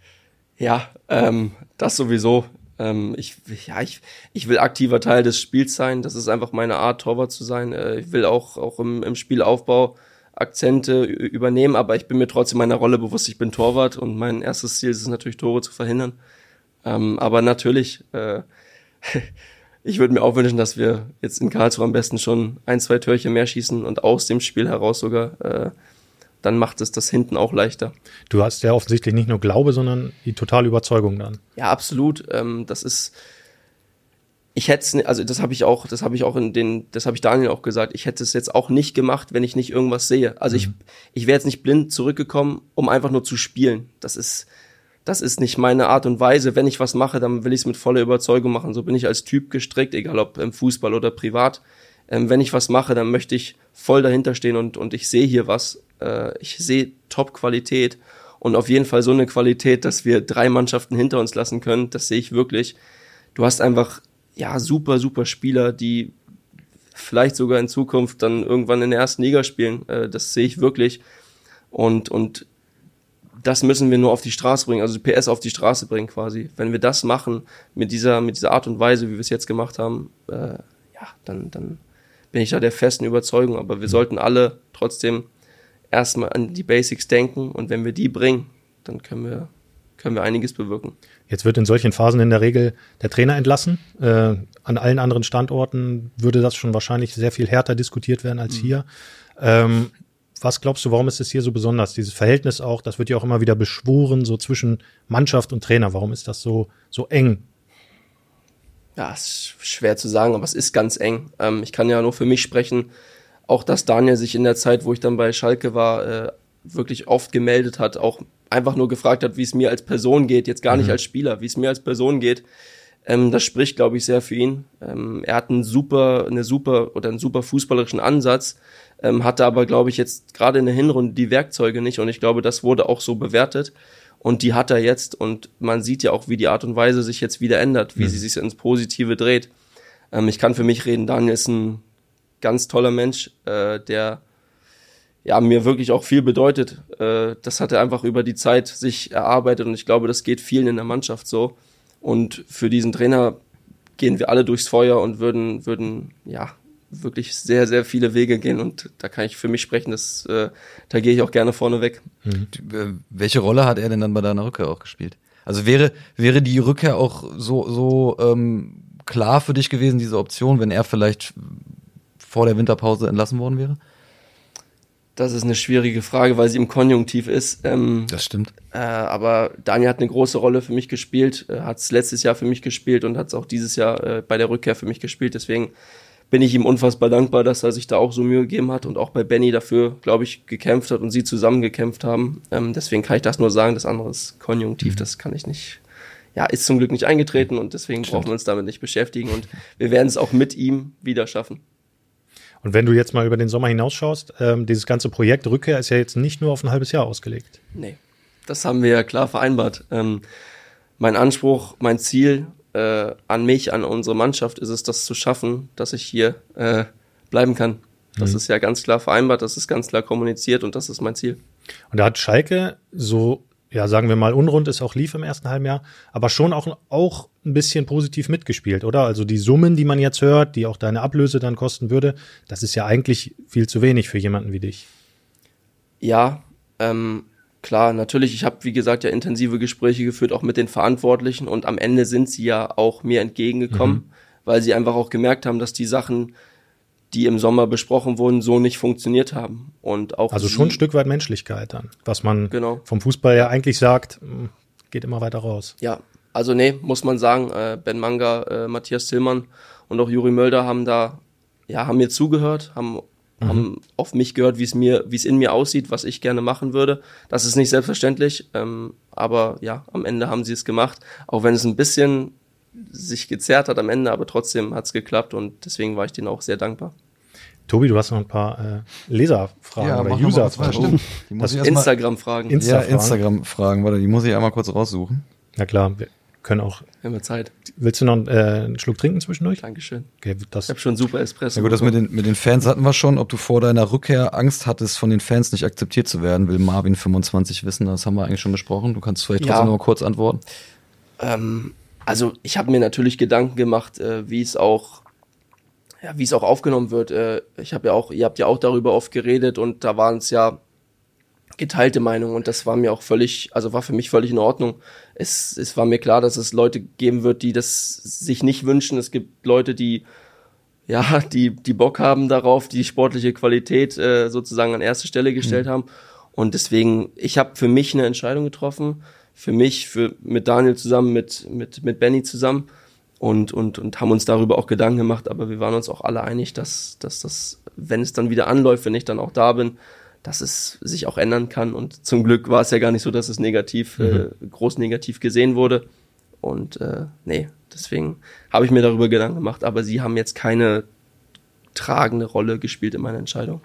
Ja, ähm, das sowieso. Ähm, ich, ja, ich, ich will aktiver Teil des Spiels sein. Das ist einfach meine Art, Torwart zu sein. Äh, ich will auch, auch im, im Spielaufbau Akzente übernehmen, aber ich bin mir trotzdem meiner Rolle bewusst. Ich bin Torwart und mein erstes Ziel ist es natürlich, Tore zu verhindern. Ähm, aber natürlich, äh, ich würde mir auch wünschen, dass wir jetzt in Karlsruhe am besten schon ein, zwei Törchen mehr schießen und aus dem Spiel heraus sogar, äh, dann macht es das hinten auch leichter. Du hast ja offensichtlich nicht nur Glaube, sondern die totale Überzeugung dann. Ja, absolut. Ähm, das ist, ich hätte es, also das habe ich auch, das habe ich auch in den, das habe ich Daniel auch gesagt. Ich hätte es jetzt auch nicht gemacht, wenn ich nicht irgendwas sehe. Also mhm. ich, ich wäre jetzt nicht blind zurückgekommen, um einfach nur zu spielen. Das ist, das ist nicht meine Art und Weise. Wenn ich was mache, dann will ich es mit voller Überzeugung machen. So bin ich als Typ gestrickt, egal ob im Fußball oder privat. Ähm, wenn ich was mache, dann möchte ich voll dahinter stehen und und ich sehe hier was. Äh, ich sehe Top-Qualität und auf jeden Fall so eine Qualität, dass wir drei Mannschaften hinter uns lassen können. Das sehe ich wirklich. Du hast einfach ja super, super Spieler, die vielleicht sogar in Zukunft dann irgendwann in der ersten Liga spielen. Äh, das sehe ich wirklich. Und und das müssen wir nur auf die Straße bringen, also P S auf die Straße bringen quasi. Wenn wir das machen mit dieser mit dieser Art und Weise, wie wir es jetzt gemacht haben, äh, ja, dann dann bin ich da der festen Überzeugung. Aber wir sollten alle trotzdem erstmal an die Basics denken und wenn wir die bringen, dann können wir können wir einiges bewirken. Jetzt wird in solchen Phasen in der Regel der Trainer entlassen. Äh, an allen anderen Standorten würde das schon wahrscheinlich sehr viel härter diskutiert werden als mhm. hier. Ähm, was glaubst du, warum ist es hier so besonders? Dieses Verhältnis auch, das wird ja auch immer wieder beschworen, so zwischen Mannschaft und Trainer. Warum ist das so, so eng? Ja, ist schwer zu sagen, aber es ist ganz eng. Ähm, ich kann ja nur für mich sprechen. Auch, dass Daniel sich in der Zeit, wo ich dann bei Schalke war, äh, wirklich oft gemeldet hat, auch einfach nur gefragt hat, wie es mir als Person geht, jetzt gar nicht mhm. als Spieler, wie es mir als Person geht. Ähm, das spricht, glaube ich, sehr für ihn. Ähm, er hat einen super, eine super oder einen super fußballerischen Ansatz, ähm, hatte aber, glaube ich, jetzt gerade in der Hinrunde die Werkzeuge nicht und ich glaube, das wurde auch so bewertet und die hat er jetzt und man sieht ja auch, wie die Art und Weise sich jetzt wieder ändert, wie mhm. sie sich ins Positive dreht. Ähm, ich kann für mich reden, Daniel ist ein ganz toller Mensch, äh, der ja mir wirklich auch viel bedeutet. Äh, das hat er einfach über die Zeit sich erarbeitet und ich glaube, das geht vielen in der Mannschaft so. Und für diesen Trainer gehen wir alle durchs Feuer und würden, würden ja wirklich sehr, sehr viele Wege gehen. Und da kann ich für mich sprechen, dass, äh, da gehe ich auch gerne vorne weg. Mhm. Welche Rolle hat er denn dann bei deiner Rückkehr auch gespielt? Also wäre, wäre die Rückkehr auch so, so ähm, klar für dich gewesen, diese Option, wenn er vielleicht vor der Winterpause entlassen worden wäre? Das ist eine schwierige Frage, weil sie im Konjunktiv ist. Ähm, das stimmt. Äh, aber Daniel hat eine große Rolle für mich gespielt, äh, hat es letztes Jahr für mich gespielt und hat es auch dieses Jahr äh, bei der Rückkehr für mich gespielt. Deswegen bin ich ihm unfassbar dankbar, dass er sich da auch so Mühe gegeben hat und auch bei Benny dafür, glaube ich, gekämpft hat und sie zusammen gekämpft haben. Ähm, deswegen kann ich das nur sagen, das andere ist Konjunktiv, mhm. das kann ich nicht. Ja, ist zum Glück nicht eingetreten und deswegen stimmt. brauchen wir uns damit nicht beschäftigen und wir werden es auch mit ihm wieder schaffen. Und wenn du jetzt mal über den Sommer hinausschaust, ähm, dieses ganze Projekt Rückkehr ist ja jetzt nicht nur auf ein halbes Jahr ausgelegt. Nee, das haben wir ja klar vereinbart. Ähm, mein Anspruch, mein Ziel äh, an mich, an unsere Mannschaft ist es, das zu schaffen, dass ich hier äh, bleiben kann. Das mhm. ist ja ganz klar vereinbart, das ist ganz klar kommuniziert und das ist mein Ziel. Und da hat Schalke so, ja sagen wir mal, unrund ist auch lief im ersten halben Jahr, aber schon auch, auch ein bisschen positiv mitgespielt, oder? Also die Summen, die man jetzt hört, die auch deine Ablöse dann kosten würde, das ist ja eigentlich viel zu wenig für jemanden wie dich. Ja, ähm, klar, natürlich, ich habe, wie gesagt, ja intensive Gespräche geführt, auch mit den Verantwortlichen und am Ende sind sie ja auch mir entgegengekommen, mhm. weil sie einfach auch gemerkt haben, dass die Sachen, die im Sommer besprochen wurden, so nicht funktioniert haben. Und auch also sie, schon ein Stück weit Menschlichkeit dann, was man genau. vom Fußball ja eigentlich sagt, geht immer weiter raus. Ja, also nee, muss man sagen, äh, Ben Manga, äh, Matthias Tillmann und auch Juri Mölder haben da, ja, haben mir zugehört, haben, mhm. haben auf mich gehört, wie es mir, wie es in mir aussieht, was ich gerne machen würde. Das ist nicht selbstverständlich, ähm, aber ja, am Ende haben sie es gemacht, auch wenn es ein bisschen sich gezerrt hat am Ende, aber trotzdem hat es geklappt und deswegen war ich denen auch sehr dankbar. Tobi, du hast noch ein paar äh, Leserfragen ja, oder Userfragen. Oh, Instagram-Fragen. Insta ja, Instagram-Fragen, warte, die muss ich einmal kurz raussuchen. Na klar, wir können auch. Wir haben wir Zeit. Willst du noch äh, einen Schluck trinken zwischendurch? Dankeschön. Okay, das ich habe schon super Espresso. Ja gut, das mit den, mit den Fans hatten wir schon. Ob du vor deiner Rückkehr Angst hattest, von den Fans nicht akzeptiert zu werden, will Marvin fünfundzwanzig wissen. Das haben wir eigentlich schon besprochen. Du kannst vielleicht trotzdem ja. noch mal kurz antworten. Ähm, also ich habe mir natürlich Gedanken gemacht, äh, wie es auch ja, wie es auch aufgenommen wird. Äh, ich habe ja auch, ihr habt ja auch darüber oft geredet und da waren es ja geteilte Meinungen und das war mir auch völlig, also war für mich völlig in Ordnung. Es, es war mir klar, dass es Leute geben wird, die das sich nicht wünschen. Es gibt Leute, die ja, die die Bock haben darauf, die sportliche Qualität äh, sozusagen an erste Stelle gestellt mhm. haben. Und deswegen, ich habe für mich eine Entscheidung getroffen, für mich, für mit Daniel zusammen, mit mit mit Benny zusammen. Und, und, und haben uns darüber auch Gedanken gemacht, aber wir waren uns auch alle einig, dass, dass das, wenn es dann wieder anläuft, wenn ich dann auch da bin, dass es sich auch ändern kann. Und zum Glück war es ja gar nicht so, dass es negativ, mhm. äh, groß negativ gesehen wurde. Und äh, nee, deswegen habe ich mir darüber Gedanken gemacht, aber sie haben jetzt keine tragende Rolle gespielt in meiner Entscheidung.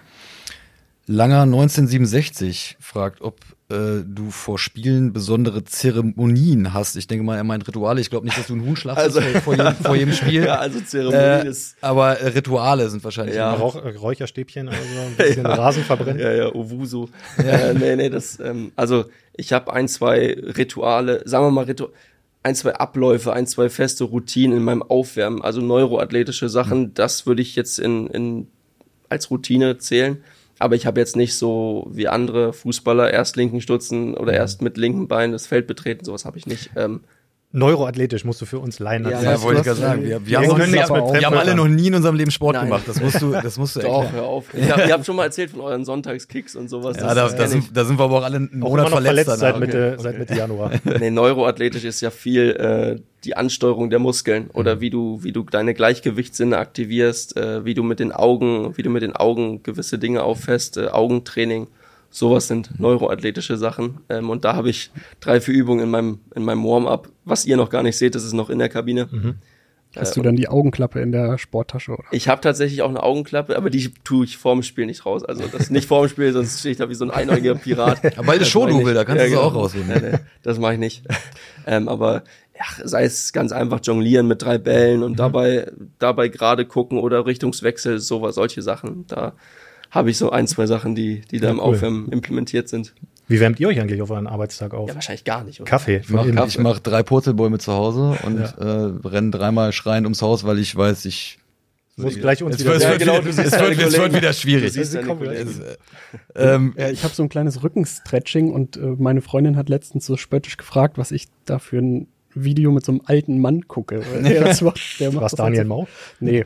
Langer neunzehnhundertsiebenundsechzig fragt, ob äh, du vor Spielen besondere Zeremonien hast. Ich denke mal, er meint Rituale. Ich glaube nicht, dass du einen Huhn schlachtest also, vor, jedem, vor jedem Spiel. Ja, also Zeremonien äh, ist... Aber äh, Rituale sind wahrscheinlich... Ja. Rauch, Räucherstäbchen oder so, ein bisschen ja. Rasen verbrennen. Ja, ja, Owusu. Ja. Äh, nee, nee, das... Ähm, also ich habe ein, zwei Rituale, sagen wir mal Rituale, ein, zwei Abläufe, ein, zwei feste Routinen in meinem Aufwärmen, also neuroathletische Sachen, mhm. das würde ich jetzt in, in als Routine zählen. aber ich habe jetzt nicht so wie andere Fußballer erst linken Stutzen oder erst mit linkem Bein das Feld betreten, sowas habe ich nicht. Ähm, Neuroathletisch musst du für uns leihen. Ja, Ja, wollte ich gerade sagen. Wir, wir, haben, wir noch können nie, jetzt mit wir haben alle noch nie in unserem Leben Sport Nein. gemacht. Das musst du, das musst du Doch, erklären. hör auf. Ich hab, ihr habt schon mal erzählt von euren Sonntagskicks und sowas. Ja, da, da, sind, da sind wir aber auch alle einen Auch Monat immer noch verletzt. verletzt seit danach. Mitte, seit Mitte Januar. Nee, neuroathletisch ist ja viel äh, die Ansteuerung der Muskeln oder wie du wie du deine Gleichgewichtssinne aktivierst, äh, wie du mit den Augen, wie du mit den Augen gewisse Dinge auffasst, äh, Augentraining. Sowas sind neuroathletische Sachen. Ähm, und da habe ich drei, vier Übungen in meinem in meinem Warm-up. Was ihr noch gar nicht seht, das ist noch in der Kabine. Mhm. Hast du dann die Augenklappe in der Sporttasche, oder? Ich habe tatsächlich auch eine Augenklappe, aber die tue ich vorm Spiel nicht raus. Also das nicht vorm Spiel, sonst stehe ich da wie so ein einäugiger Pirat. Aber bald ist Das Showdouble, mach ich da nicht. kannst du sie genau. auch rausholen. Nee, nee, das mache ich nicht. ähm, aber ja, sei es ganz einfach jonglieren mit drei Bällen und dabei dabei gerade gucken oder Richtungswechsel, sowas, solche Sachen. Da habe ich so ein, zwei Sachen, die die da Ja, im cool. Aufwärmen implementiert sind. Wie wärmt ihr euch eigentlich auf euren Arbeitstag auf? Ja, wahrscheinlich gar nicht, oder? Kaffee. Ich mache Von ich mach drei Purzelbäume zu Hause und Ja. äh, renne dreimal schreiend ums Haus, weil ich weiß, ich Muss gleich uns es wieder wird, es Ja, wird, genau, wieder, du es siehst wird, deine es wird Kollegen. wieder schwierig. Du siehst Sie deine kommen Kollegen. Es, äh, ähm, Ja, ich habe so ein kleines Rückenstretching und äh, meine Freundin hat letztens so spöttisch gefragt, was ich da für ein Video mit so einem alten Mann gucke. Weil Der das macht, der macht Was das Daniel halt so. Mau? Nee.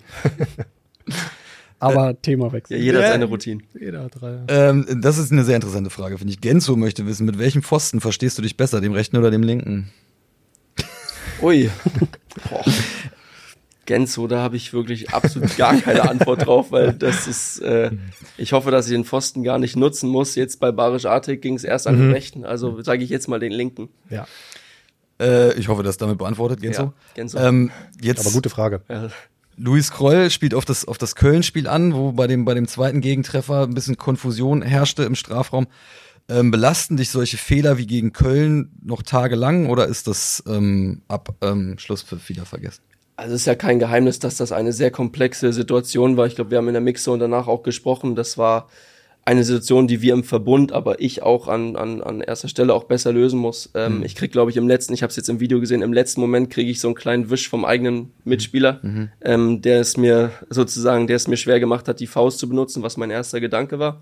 Aber Themawechsel. Ja, jeder hat Ja. seine Routine. Jeder hat drei. ähm, das ist eine sehr interessante Frage, finde ich. Genzo möchte wissen, mit welchem Pfosten verstehst du dich besser, dem rechten oder dem linken? Ui. Boah. Genzo, da habe ich wirklich absolut gar keine Antwort drauf, weil das ist, äh, ich hoffe, dass ich den Pfosten gar nicht nutzen muss. Jetzt bei Barisch Artik ging es erst an den rechten, also sage ich jetzt mal den linken. Ja, Äh, ich hoffe, das ist damit beantwortet, Genzo. Ja, Genzo. Ähm, jetzt aber gute Frage. Ja. Luis Kroll spielt auf das, auf das Köln-Spiel an, wo bei dem, bei dem zweiten Gegentreffer ein bisschen Konfusion herrschte im Strafraum. Ähm, belasten dich solche Fehler wie gegen Köln noch tagelang oder ist das ähm, ab ähm, Schlusspfiff wieder vergessen? Also es ist ja kein Geheimnis, dass das eine sehr komplexe Situation war. Ich glaube, wir haben in der Mixzone danach auch gesprochen. Das war eine Situation, die wir im Verbund, aber ich auch an, an, an erster Stelle auch besser lösen muss. Ähm, Mhm. Ich krieg, glaube ich, im letzten, ich habe es jetzt im Video gesehen, im letzten Moment kriege ich so einen kleinen Wisch vom eigenen Mitspieler, Mhm. ähm, der es mir sozusagen, der es mir schwer gemacht hat, die Faust zu benutzen, was mein erster Gedanke war.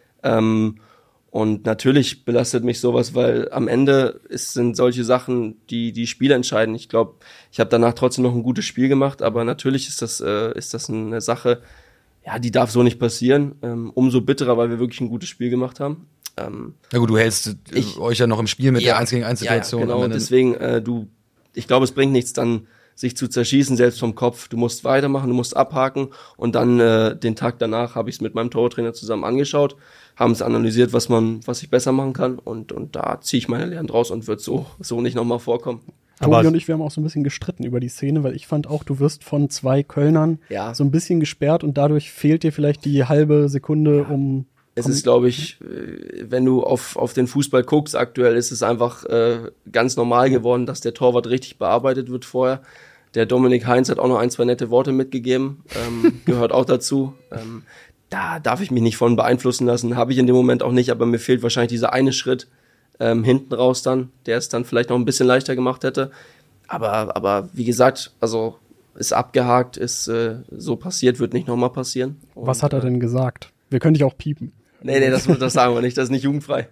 Ähm, und natürlich belastet mich sowas, weil am Ende ist, sind solche Sachen, die die Spiele entscheiden. Ich glaube, ich habe danach trotzdem noch ein gutes Spiel gemacht, aber natürlich ist das, äh, ist das eine Sache, ja, die darf so nicht passieren. Ähm, umso bitterer, weil wir wirklich ein gutes Spiel gemacht haben. Ähm, Na gut, du hältst äh, Ich- euch ja noch im Spiel mit ja, der eins gegen eins Situation. Ja, ja, am genau, Ende. deswegen, äh, du, ich glaube, es bringt nichts dann, sich zu zerschießen, selbst vom Kopf. Du musst weitermachen, du musst abhaken und dann äh, den Tag danach habe ich es mit meinem Torwarttrainer zusammen angeschaut, haben es analysiert, was man, was ich besser machen kann und und da ziehe ich meine Lehren draus und wird so so nicht nochmal vorkommen. Tobi Aber- und ich, wir haben auch so ein bisschen gestritten über die Szene, weil ich fand auch, du wirst von zwei Kölnern Ja. so ein bisschen gesperrt und dadurch fehlt dir vielleicht die halbe Sekunde, um Es ist, glaube ich, äh, wenn du auf, auf den Fußball guckst, aktuell ist es einfach äh, ganz normal geworden, dass der Torwart richtig bearbeitet wird vorher. Der Dominik Heinz hat auch noch ein, zwei nette Worte mitgegeben, ähm, gehört auch dazu. Ähm, da darf ich mich nicht von beeinflussen lassen, habe ich in dem Moment auch nicht, aber mir fehlt wahrscheinlich dieser eine Schritt ähm, hinten raus dann, der es dann vielleicht noch ein bisschen leichter gemacht hätte. Aber, aber wie gesagt, also ist abgehakt, ist äh, so passiert, wird nicht nochmal passieren. Und, was hat er äh, denn gesagt? Wir können dich auch piepen. Nee, nee, das, das sagen wir nicht, das ist nicht jugendfrei.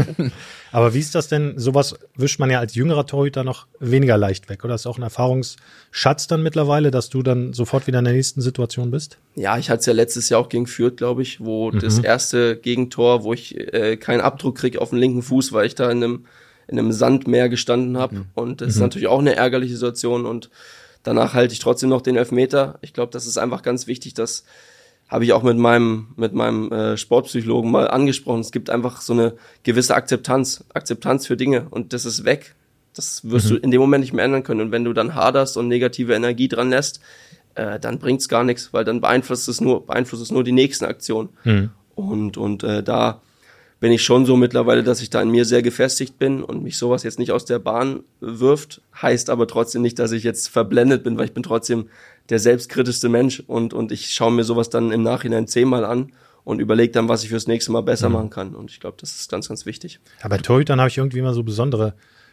Aber wie ist das denn? Sowas wischt man ja als jüngerer Torhüter noch weniger leicht weg, oder? Ist auch ein Erfahrungsschatz dann mittlerweile, dass du dann sofort wieder in der nächsten Situation bist? Ja, ich hatte es ja letztes Jahr auch gegen Fürth, glaube ich, wo das erste Gegentor, wo ich äh, keinen Abdruck krieg auf den linken Fuß, weil ich da in einem, in einem Sandmeer gestanden habe. Und das ist natürlich auch eine ärgerliche Situation. Und danach halte ich trotzdem noch den Elfmeter. Ich glaube, das ist einfach ganz wichtig, dass habe ich auch mit meinem mit meinem äh, Sportpsychologen mal angesprochen. Es gibt einfach so eine gewisse Akzeptanz, Akzeptanz für Dinge und das ist weg. Das wirst du in dem Moment nicht mehr ändern können. Und wenn du dann haderst und negative Energie dran lässt, äh, dann bringt's gar nichts, weil dann beeinflusst es nur beeinflusst es nur die nächsten Aktionen. Mhm. Und und äh, da bin ich schon so mittlerweile, dass ich da in mir sehr gefestigt bin und mich sowas jetzt nicht aus der Bahn wirft, heißt aber trotzdem nicht, dass ich jetzt verblendet bin, weil ich bin trotzdem der selbstkritischste Mensch und und ich schaue mir sowas dann im Nachhinein zehnmal an und überlege dann, was ich fürs nächste Mal besser machen kann und ich glaube, das ist ganz, ganz wichtig. Ja, bei Torhütern habe ich irgendwie immer so besondere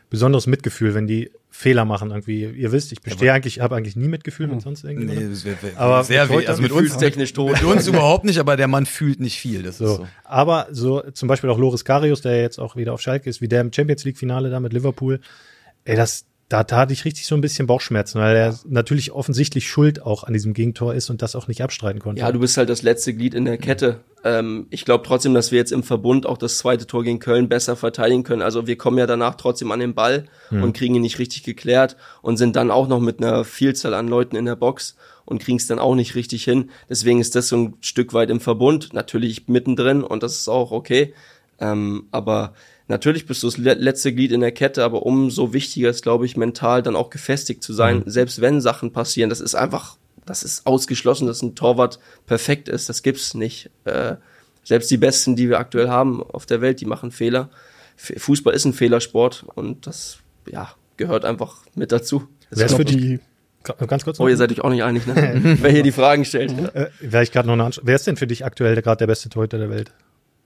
besonderes Mitgefühl, wenn die Fehler machen irgendwie. Ihr wisst, ich bestehe eigentlich, habe eigentlich nie Mitgefühl mit sonst irgendjemandem. Nee, das wär, wär, aber sehr weh, weh, also mit uns gefühlstechnisch tot. Mit uns überhaupt nicht, aber der Mann fühlt nicht viel. Das So. ist so. Aber so zum Beispiel auch Loris Karius, der jetzt auch wieder auf Schalke ist, wie der im Champions League Finale da mit Liverpool. Ey, das, da tat ich richtig so ein bisschen Bauchschmerzen, weil er natürlich offensichtlich schuld auch an diesem Gegentor ist und das auch nicht abstreiten konnte. Ja, du bist halt das letzte Glied in der Kette. Ähm, ich glaube trotzdem, dass wir jetzt im Verbund auch das zweite Tor gegen Köln besser verteidigen können. Also wir kommen ja danach trotzdem an den Ball Hm. und kriegen ihn nicht richtig geklärt und sind dann auch noch mit einer Vielzahl an Leuten in der Box und kriegen es dann auch nicht richtig hin. Deswegen ist das so ein Stück weit im Verbund. Natürlich mittendrin und das ist auch okay. Ähm, aber natürlich bist du das letzte Glied in der Kette, aber umso wichtiger ist, glaube ich, mental dann auch gefestigt zu sein, Mhm. selbst wenn Sachen passieren. Das ist einfach, das ist ausgeschlossen, dass ein Torwart perfekt ist. Das gibt's nicht. Äh, selbst die Besten, die wir aktuell haben auf der Welt, die machen Fehler. F- Fußball ist ein Fehlersport und das, ja, gehört einfach mit dazu. Das Wer ist ist für auch- die, ganz kurz noch, Oh, ihr seid euch auch nicht einig, ne? Wer hier die Fragen stellt. äh, wer ich gerade noch eine Ansch- wer ist denn für dich aktuell gerade der beste Torhüter der Welt?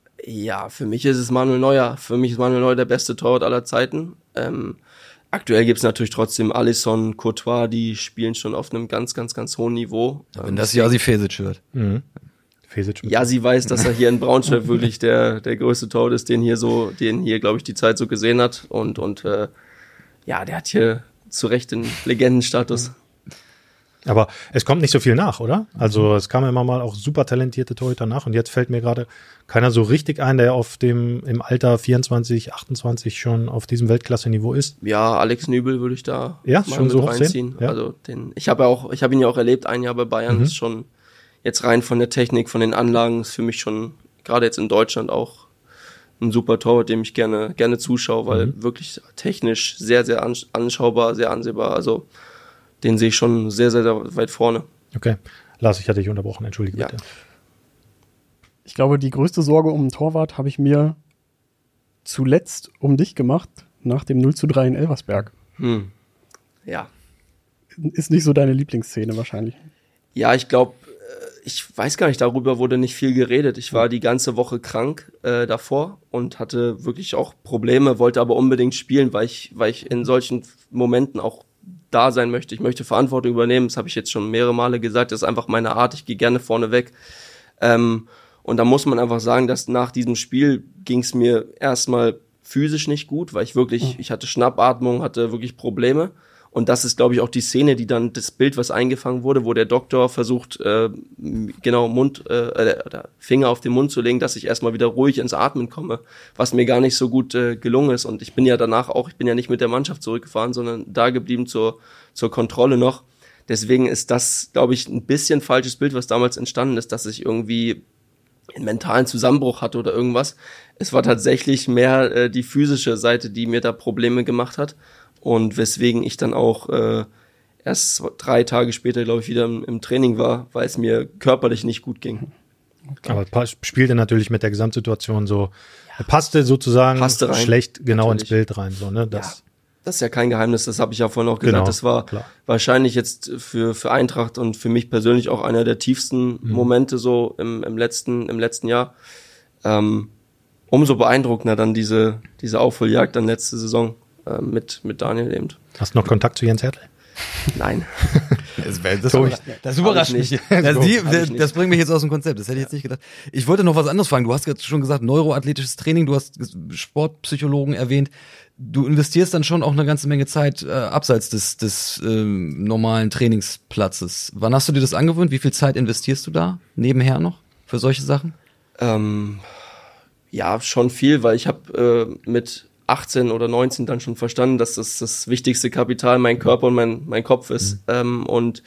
Ja, für mich ist es Manuel Neuer. Für mich ist Manuel Neuer der beste Torwart aller Zeiten. Ähm, aktuell gibt's natürlich trotzdem Alisson, Courtois, die spielen schon auf einem ganz, ganz, ganz hohen Niveau. Wenn das Jasi Fesic hört. Mhm. Fesic mit Ja, sie weiß, dass er hier in Braunschweig wirklich der der größte Torwart ist, den hier so, den hier, glaube ich, die Zeit so gesehen hat. Und und äh, ja, der hat hier zu Recht den Legendenstatus. Aber es kommt nicht so viel nach, oder? Also es kamen immer mal auch super talentierte Torhüter nach und jetzt fällt mir gerade keiner so richtig ein, der auf dem im Alter vierundzwanzig, achtundzwanzig schon auf diesem Weltklasse-Niveau ist. Ja, Alex Nübel würde ich da Ja, mal schon mit so hoch sehen? reinziehen. Ja. Also den, ich habe ja auch, ich habe ihn ja auch erlebt, ein Jahr bei Bayern. Mhm. Ist schon jetzt rein von der Technik, von den Anlagen, ist für mich schon gerade jetzt in Deutschland auch ein super Torwart, dem ich gerne gerne zuschaue, weil Mhm. wirklich technisch sehr sehr ansch- anschaubar, sehr ansehbar. Also den sehe ich schon sehr sehr, sehr weit vorne. Okay. Lars, ich hatte dich unterbrochen, entschuldige Ja. bitte. Ich glaube, die größte Sorge um einen Torwart habe ich mir zuletzt um dich gemacht, nach dem null zu drei in Elversberg. Hm. Ja. Ist nicht so deine Lieblingsszene wahrscheinlich. Ja, ich glaube, ich weiß gar nicht, darüber wurde nicht viel geredet. Ich war die ganze Woche krank äh, davor und hatte wirklich auch Probleme, wollte aber unbedingt spielen, weil ich, weil ich in solchen Momenten auch da sein möchte. Ich möchte Verantwortung übernehmen. Das habe ich jetzt schon mehrere Male gesagt. Das ist einfach meine Art. Ich gehe gerne vorne weg. Ähm, und da muss man einfach sagen, dass nach diesem Spiel ging es mir erstmal physisch nicht gut, weil ich wirklich, ich hatte Schnappatmung, hatte wirklich Probleme. Und das ist, glaube ich, auch die Szene, die dann, das Bild, was eingefangen wurde, wo der Doktor versucht, äh, genau Mund, äh, oder Finger auf den Mund zu legen, dass ich erstmal wieder ruhig ins Atmen komme, was mir gar nicht so gut äh, gelungen ist. Und ich bin ja danach auch, ich bin ja nicht mit der Mannschaft zurückgefahren, sondern da geblieben zur, zur Kontrolle noch. Deswegen ist das, glaube ich, ein bisschen falsches Bild, was damals entstanden ist, dass ich irgendwie einen mentalen Zusammenbruch hatte oder irgendwas. Es war tatsächlich mehr äh, die physische Seite, die mir da Probleme gemacht hat. Und weswegen ich dann auch äh, erst drei Tage später, glaube ich, wieder im, im Training war, weil es mir körperlich nicht gut ging. Aber pa- spielte natürlich mit der Gesamtsituation so, passte sozusagen Passte rein, schlecht genau natürlich. ins Bild rein. So, ne? Das, Das ist ja kein Geheimnis, das habe ich ja vorhin auch gesagt. Genau, das war klar. wahrscheinlich jetzt für, für Eintracht und für mich persönlich auch einer der tiefsten Mhm. Momente so im, im, letzten, im letzten Jahr. Ähm, umso beeindruckender dann diese, diese Aufholjagd dann letzte Saison äh, mit, mit Daniel eben. Hast du noch Kontakt zu Jens Hertel? Nein. Das, wär- das, Tobi. das überrascht Hab ich mich. nicht. Das, So, die, hab ich das, nicht. das bringt mich jetzt aus dem Konzept. Das hätte ich jetzt nicht gedacht. Ich wollte noch was anderes fragen. Du hast jetzt schon gesagt, neuroathletisches Training. Du hast Sportpsychologen erwähnt. Du investierst dann schon auch eine ganze Menge Zeit äh, abseits des, des ähm, normalen Trainingsplatzes. Wann hast du dir das angewöhnt? Wie viel Zeit investierst du da nebenher noch für solche Sachen? Ähm, ja, schon viel, weil ich habe äh, mit achtzehn oder neunzehn dann schon verstanden, dass das das wichtigste Kapital mein Körper und mein, mein Kopf ist. Mhm. Ähm, und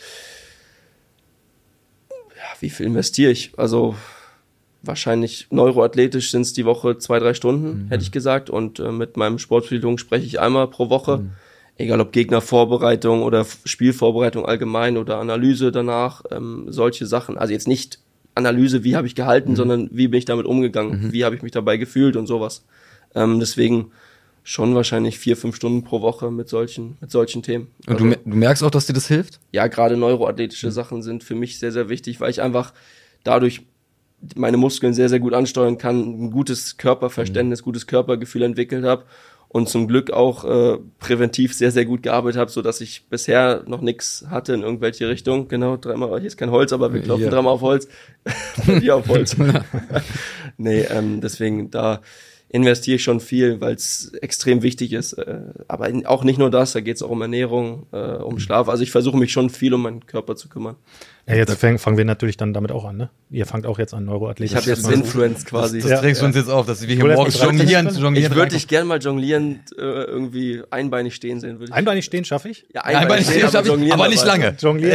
ja, wie viel investiere ich? Also wahrscheinlich neuroathletisch sind es die Woche zwei, drei Stunden, Mhm. hätte ich gesagt. Und äh, mit meinem Sportpsychologen spreche ich einmal pro Woche. Egal ob Gegnervorbereitung oder F- Spielvorbereitung allgemein oder Analyse danach, ähm, solche Sachen. Also jetzt nicht Analyse, wie habe ich gehalten, sondern wie bin ich damit umgegangen, wie habe ich mich dabei gefühlt und sowas. Ähm, deswegen schon wahrscheinlich vier, fünf Stunden pro Woche mit solchen, mit solchen Themen. Und du, Also, mer- du merkst auch, dass dir das hilft? ja, gerade neuroathletische Sachen sind für mich sehr, sehr wichtig, weil ich einfach dadurch meine Muskeln sehr, sehr gut ansteuern kann, ein gutes Körperverständnis, gutes Körpergefühl entwickelt habe und zum Glück auch äh, präventiv sehr, sehr gut gearbeitet habe, so dass ich bisher noch nichts hatte in irgendwelche Richtung. Genau, dreimal, hier ist kein Holz, aber wir klopfen Hier. dreimal auf Holz. Hier auf Holz. nee, ähm, deswegen, da investiere ich schon viel, weil es extrem wichtig ist. Äh, aber in, auch nicht nur das, da geht es auch um Ernährung, äh, um Schlaf. Also ich versuche mich schon viel um meinen Körper zu kümmern. Ja, jetzt fang, fangen wir natürlich dann damit auch an, ne? Ihr fangt auch jetzt an, Neuroathletisch. Ich habe jetzt Erstmal- Influence quasi. Das Ja, trägst du ja. uns jetzt auf, dass wir hier Oder morgens erst mal jonglieren, dreißig jonglieren. Ich würde dich gerne mal jonglierend äh, irgendwie einbeinig stehen sehen. Würde ich. Einbeinig stehen schaffe ich. Ja, Einbeinig stehen schaffe ich, jonglieren aber nicht dabei. lange. Jonglieren.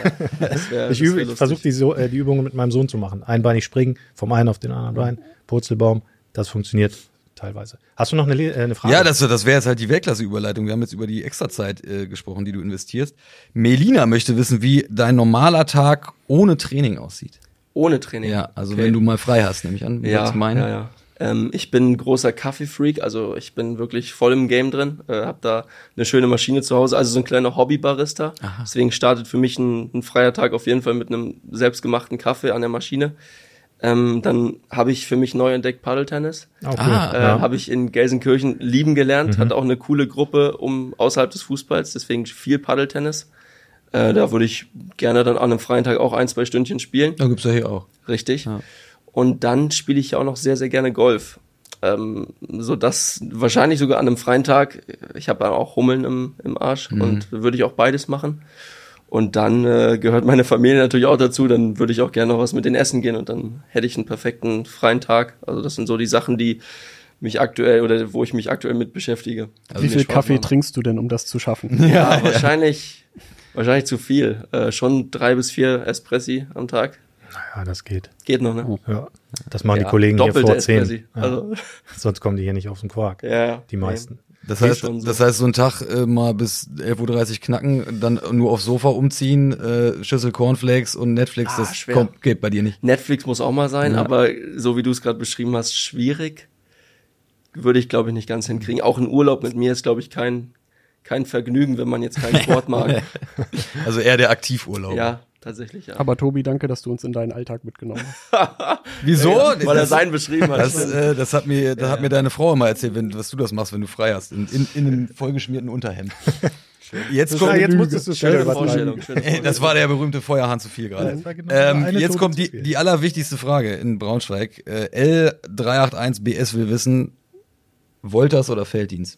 Das wär, Ich, das übe, wär ich lustig. versuche die, so, äh, die Übungen mit meinem Sohn zu machen. Einbeinig springen, vom einen auf den anderen Bein, Purzelbaum. Das funktioniert teilweise. Hast du noch eine, Le- äh, eine Frage? Ja, das, das wäre jetzt halt die Weltklasse-Überleitung. Wir haben jetzt über die Extrazeit äh, gesprochen, die du investierst. Melina möchte wissen, wie dein normaler Tag ohne Training aussieht. Ohne Training. Ja, also Okay. wenn du mal frei hast, nehme ich an. Wie Ja, würdest du meinen? ja, ja. Ähm, ich bin ein großer Kaffee-Freak, also ich bin wirklich voll im Game drin, äh, habe da eine schöne Maschine zu Hause, also so ein kleiner Hobby-Barista. Aha. Deswegen startet für mich ein, ein freier Tag auf jeden Fall mit einem selbstgemachten Kaffee an der Maschine. Ähm, dann habe ich für mich neu entdeckt Paddeltennis. Oh, cool. Ah, Äh, ja. Habe ich in Gelsenkirchen lieben gelernt, hat auch eine coole Gruppe um außerhalb des Fußballs, deswegen viel Paddeltennis. Äh, da würde ich gerne dann an einem freien Tag auch ein, zwei Stündchen spielen. Da gibt's ja hier auch. Richtig. Ja. Und dann spiele ich auch noch sehr, sehr gerne Golf. Ähm, so dass wahrscheinlich sogar an einem freien Tag, ich habe auch Hummeln im, im Arsch Mhm. und würde ich auch beides machen. Und dann äh, gehört meine Familie natürlich auch dazu, dann würde ich auch gerne noch was mit denen essen gehen und dann hätte ich einen perfekten freien Tag. Also das sind so die Sachen, die mich aktuell oder wo ich mich aktuell mit beschäfge. Also Wie mir viel Spaß Kaffee machen. trinkst du denn, um das zu schaffen? Ja, wahrscheinlich, wahrscheinlich zu viel. Äh, schon drei bis vier Espressi am Tag. ja, das geht. Geht noch, ne? Ja. Das machen Ja, die Kollegen hier doppelte vor zehn. Espressi. Ja. Also, Sonst kommen die hier nicht auf den Quark. ja, ja. Die meisten. Das Geht heißt, schon so. das heißt, so ein Tag äh, mal bis elf Uhr dreißig knacken, dann nur aufs Sofa umziehen, äh, Schüssel Cornflakes und Netflix, Ah, das schwer. kommt, geht bei dir nicht. Netflix muss auch mal sein, Ja. aber so wie du es gerade beschrieben hast, schwierig. Würde ich, glaube ich, nicht ganz hinkriegen. Auch ein Urlaub mit mir ist, glaube ich, kein, kein Vergnügen, wenn man jetzt keinen Sport mag. Also eher der Aktivurlaub. Ja, tatsächlich, ja. Aber Tobi, danke, dass du uns in deinen Alltag mitgenommen hast. Wieso? Weil er das, seinen beschrieben hat. das, äh, das hat mir, das hat mir deine Frau immer erzählt, wenn, was du das machst, wenn du frei hast. In, in, in einem vollgeschmierten Unterhemd. Jetzt Ja, kommt, jetzt musstest du es Schöne wieder übertreiben. Vorstellung. Schöne Ey, Vorstellung. das war der berühmte Feuerhahn zu viel gerade. das war genau ähm, eine jetzt Tote kommt zu die, viel. die allerwichtigste Frage in Braunschweig. Äh, L drei acht eins B S will wissen, Wolters oder Felddienst?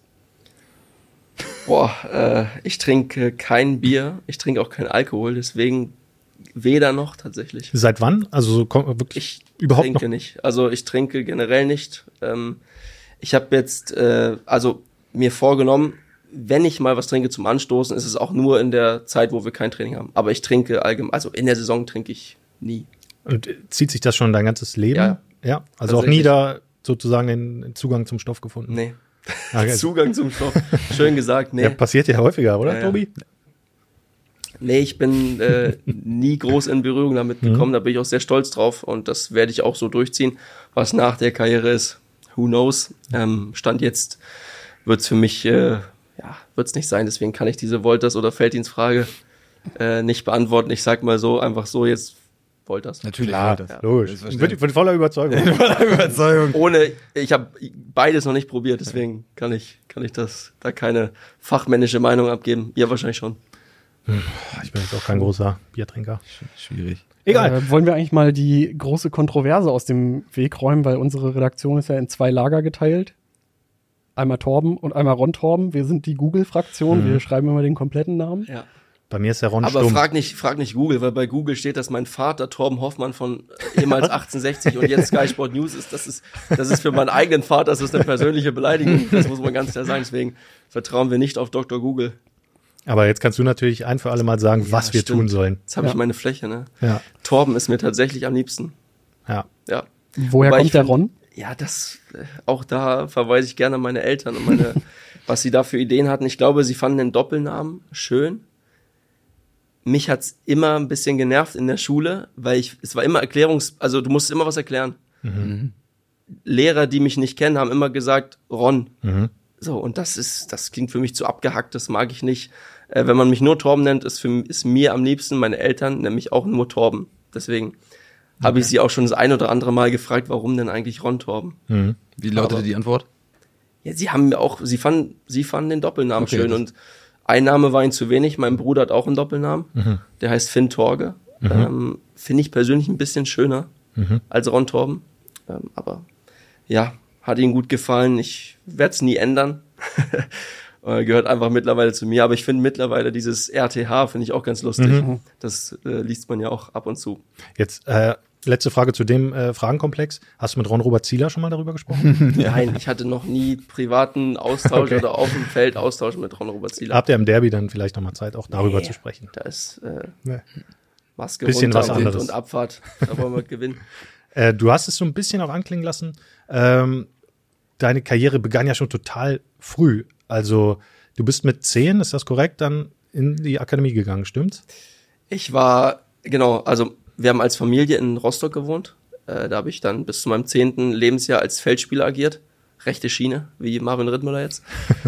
Boah, äh, ich trinke kein Bier, ich trinke auch kein Alkohol, deswegen weder noch tatsächlich. Seit wann? Also so kom- wirklich Ich überhaupt trinke noch? nicht. Also ich trinke generell nicht. Ähm, ich habe jetzt äh, also mir vorgenommen, wenn ich mal was trinke zum Anstoßen, ist es auch nur in der Zeit, wo wir kein Training haben. Aber ich trinke allgemein, also in der Saison trinke ich nie. Und äh, zieht sich das schon dein ganzes Leben? Ja. Ja. Also auch nie Tatsächlich. da sozusagen den Zugang zum Stoff gefunden? Nee. Ah, okay. Zugang zum Stoff. Schön gesagt, nee. Ja, passiert ja häufiger, oder, Ja, ja. Tobi? Nee, ich bin äh, nie groß in Berührung damit gekommen, Mhm. da bin ich auch sehr stolz drauf und das werde ich auch so durchziehen. Was nach der Karriere ist, who knows. Ähm, Stand jetzt wird's für mich, äh, ja, wird's nicht sein, deswegen kann ich diese Wolters- oder Felddienstfrage äh, nicht beantworten. Ich sag mal so, einfach so jetzt Wolters. Natürlich Klar, Wolters. logisch. Selbstverständlich. Mit, mit voller Überzeugung. Überzeugung. Ohne, ich habe beides noch nicht probiert, deswegen kann ich, kann ich das da keine fachmännische Meinung abgeben. Ihr wahrscheinlich schon. Ich bin jetzt auch kein großer Biertrinker. Schwierig. Egal. Äh, wollen wir eigentlich mal die große Kontroverse aus dem Weg räumen, weil unsere Redaktion ist ja in zwei Lager geteilt. Einmal Torben und einmal Ron Torben. Wir sind die Google-Fraktion. Wir schreiben immer den kompletten Namen. Ja. Bei mir ist der Ron Aber stumm. frag nicht, frag nicht Google, weil bei Google steht, dass mein Vater Torben Hoffmann von äh, ehemals achtzehnhundertsechzig und jetzt Sky Sport News ist. Das ist, das ist für meinen eigenen Vater, das ist eine persönliche Beleidigung. Das muss man ganz klar sagen. Deswegen vertrauen wir nicht auf Doktor Google. Aber jetzt kannst du natürlich ein für alle Mal sagen, was Ja, wir stimmt. tun sollen. Jetzt habe Ja. ich meine Fläche, ne? Ja, Torben ist mir tatsächlich am liebsten. ja. Ja. Woher Wobei kommt ich der find- Ron? Ja, das, äh, auch da verweise ich gerne an meine Eltern und meine, was sie da für Ideen hatten. Ich glaube, sie fanden den Doppelnamen schön. Mich hat's immer ein bisschen genervt in der Schule, weil ich, es war immer Erklärungs, also du musst immer was erklären. Lehrer, die mich nicht kennen, haben immer gesagt, Ron. Mhm. So, und das ist, das klingt für mich zu abgehackt, das mag ich nicht. Äh, wenn man mich nur Torben nennt, ist, für, ist mir am liebsten, meine Eltern nämlich auch nur Torben. Deswegen habe ich sie auch schon das ein oder andere Mal gefragt, warum denn eigentlich Ron Torben? Mhm. Wie lautete Aber- die Antwort? Ja, sie haben auch, sie fanden, sie fanden den Doppelnamen Okay, schön das- und ein Name war ihnen zu wenig. Mein Bruder hat auch einen Doppelnamen. Mhm. Der heißt Finn Torge. Mhm. Ähm, Finde ich persönlich ein bisschen schöner Mhm. als Ron Torben. Ähm, aber ja, hat ihnen gut gefallen. Ich werde es nie ändern. Äh, Gehört einfach mittlerweile zu mir. Aber ich finde mittlerweile dieses R T H finde ich auch ganz lustig. Mhm. Das äh, liest man ja auch ab und zu. Jetzt äh, letzte Frage zu dem äh, Fragenkomplex. Hast du mit Ron-Robert Zieler schon mal darüber gesprochen? Nein, ich hatte noch nie privaten Austausch Okay. oder auf dem Feld Austausch mit Ron-Robert Zieler. Habt ihr im Derby dann vielleicht nochmal Zeit, auch darüber Nee. zu sprechen? Da ist äh, Nee. Maske Bisschen runter, was Wind anderes. und Abfahrt. Da wollen wir gewinnen. Äh, du hast es so ein bisschen auch anklingen lassen. Ähm, deine Karriere begann ja schon total früh. Also du bist mit zehn, ist das korrekt, dann in die Akademie gegangen, stimmt's? Ich war, genau, also wir haben als Familie in Rostock gewohnt. Äh, da habe ich dann bis zu meinem zehnten Lebensjahr als Feldspieler agiert. Rechte Schiene, wie Marvin Rittmüller jetzt.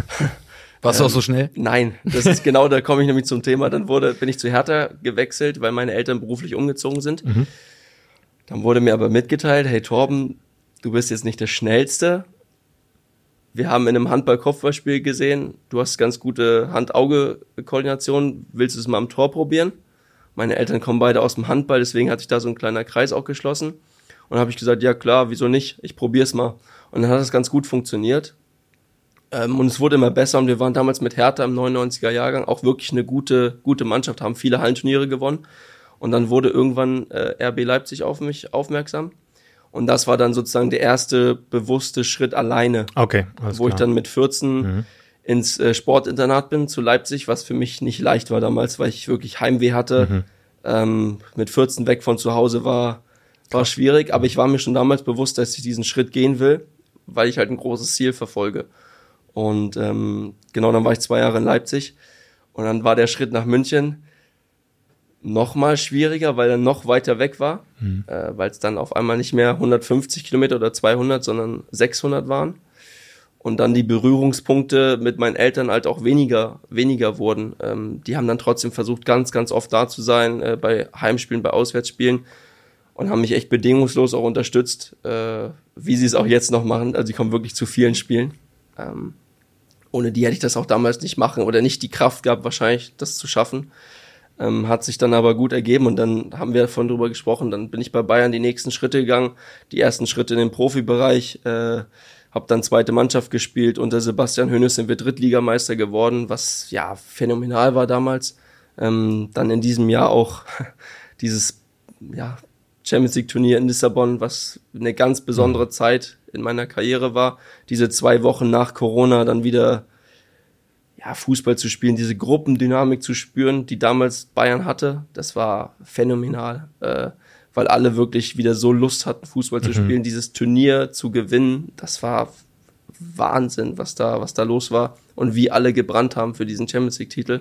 Warst du auch so schnell? Nein, das ist genau, da komme ich nämlich zum Thema. Dann wurde, bin ich zu Hertha gewechselt, weil meine Eltern beruflich umgezogen sind. Mhm. Dann wurde mir aber mitgeteilt, hey Torben, du bist jetzt nicht der Schnellste. Wir haben in einem Handball-Kopfballspiel gesehen, du hast ganz gute Hand-Auge-Koordination, willst du es mal am Tor probieren? Meine Eltern kommen beide aus dem Handball, deswegen hat sich da so ein kleiner Kreis auch geschlossen. Und dann habe ich gesagt, ja klar, wieso nicht? Ich probiere es mal. Und dann hat es ganz gut funktioniert. Ähm, und es wurde immer besser und wir waren damals mit Hertha im neunundneunziger Jahrgang auch wirklich eine gute, gute Mannschaft, haben viele Hallenturniere gewonnen. Und dann wurde irgendwann äh, R B Leipzig auf mich aufmerksam. Und das war dann sozusagen der erste bewusste Schritt alleine, Okay, alles wo ich klar. dann mit vierzehn Mhm. ins äh, Sportinternat bin zu Leipzig, was für mich nicht leicht war damals, weil ich wirklich Heimweh hatte. Mhm. Ähm, mit vierzehn weg von zu Hause war, war schwierig, aber ich war mir schon damals bewusst, dass ich diesen Schritt gehen will, weil ich halt ein großes Ziel verfolge. Und ähm, genau, dann war ich zwei Jahre in Leipzig und dann war der Schritt nach München noch mal schwieriger, weil er noch weiter weg war, Mhm. äh, weil es dann auf einmal nicht mehr hundertfünfzig Kilometer oder zweihundert, sondern sechshundert waren. Und dann die Berührungspunkte mit meinen Eltern halt auch weniger, weniger wurden. Ähm, die haben dann trotzdem versucht, ganz, ganz oft da zu sein, äh, bei Heimspielen, bei Auswärtsspielen und haben mich echt bedingungslos auch unterstützt, äh, wie sie es auch jetzt noch machen. Also die kommen wirklich zu vielen Spielen. Ähm, ohne die hätte ich das auch damals nicht machen oder nicht die Kraft gehabt, wahrscheinlich das zu schaffen. Ähm, hat sich dann aber gut ergeben und dann haben wir davon drüber gesprochen. Dann bin ich bei Bayern die nächsten Schritte gegangen, die ersten Schritte in den Profibereich, äh, habe dann zweite Mannschaft gespielt. Unter Sebastian Hoeneß sind wir Drittligameister geworden, was ja phänomenal war damals. Ähm, dann in diesem Jahr auch dieses ja, Champions League Turnier in Lissabon, was eine ganz besondere Zeit in meiner Karriere war. Diese zwei Wochen nach Corona dann wieder ja, Fußball zu spielen, diese Gruppendynamik zu spüren, die damals Bayern hatte, das war phänomenal, äh, weil alle wirklich wieder so Lust hatten, Fußball zu spielen, dieses Turnier zu gewinnen, das war Wahnsinn, was da, was da los war und wie alle gebrannt haben für diesen Champions League Titel.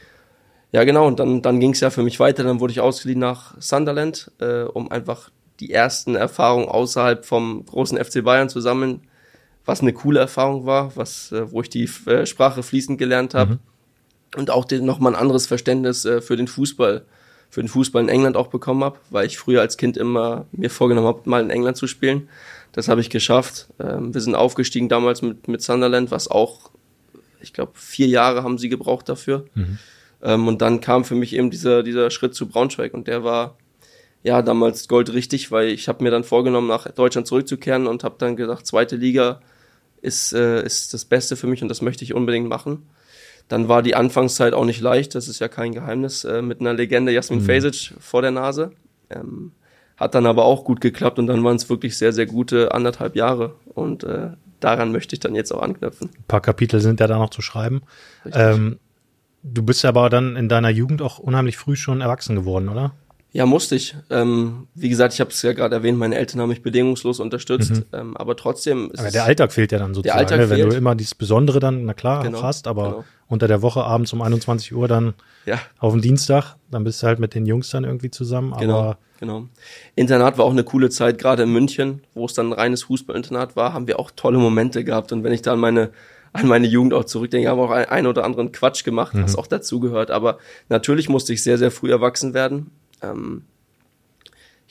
Ja, genau, und dann, dann ging es ja für mich weiter, dann wurde ich ausgeliehen nach Sunderland, äh, um einfach die ersten Erfahrungen außerhalb vom großen F C Bayern zu sammeln, was eine coole Erfahrung war, was, äh, wo ich die äh, Sprache fließend gelernt habe mhm. und auch den, nochmal ein anderes Verständnis äh, für den Fußball, für den Fußball in England auch bekommen habe, weil ich früher als Kind immer mir vorgenommen habe, mal in England zu spielen. Das habe ich geschafft. Ähm, wir sind aufgestiegen damals mit, mit Sunderland, was auch, ich glaube, vier Jahre haben sie gebraucht dafür. Mhm. Ähm, und dann kam für mich eben dieser, dieser Schritt zu Braunschweig und der war ja damals goldrichtig, weil ich habe mir dann vorgenommen, nach Deutschland zurückzukehren und habe dann gedacht, zweite Liga ist, äh, ist das Beste für mich und das möchte ich unbedingt machen. Dann war die Anfangszeit auch nicht leicht, das ist ja kein Geheimnis, äh, mit einer Legende Jasmin mhm. Fejsic vor der Nase. Ähm, hat dann aber auch gut geklappt und dann waren es wirklich sehr, sehr gute anderthalb Jahre und äh, daran möchte ich dann jetzt auch anknüpfen. Ein paar Kapitel sind ja da noch zu schreiben. Ähm, du bist aber dann in deiner Jugend auch unheimlich früh schon erwachsen geworden, oder? Ja, musste ich. Ähm, wie gesagt, ich habe es ja gerade erwähnt, meine Eltern haben mich bedingungslos unterstützt, mhm. ähm, aber trotzdem ist aber es, der Alltag fehlt ja dann sozusagen, der Alltag ne? Wenn fehlt. du immer dieses Besondere dann, na klar, Genau, auch hast, aber genau. unter der Woche abends um einundzwanzig Uhr dann ja. auf dem Dienstag, dann bist du halt mit den Jungs dann irgendwie zusammen, Genau, aber genau. Internat war auch eine coole Zeit, gerade in München, wo es dann ein reines Fußballinternat war, haben wir auch tolle Momente gehabt und wenn ich da an meine an meine Jugend auch zurückdenke, haben wir auch ein, ein oder anderen Quatsch gemacht, mhm. was auch dazugehört, aber natürlich musste ich sehr, sehr früh erwachsen werden. Ähm,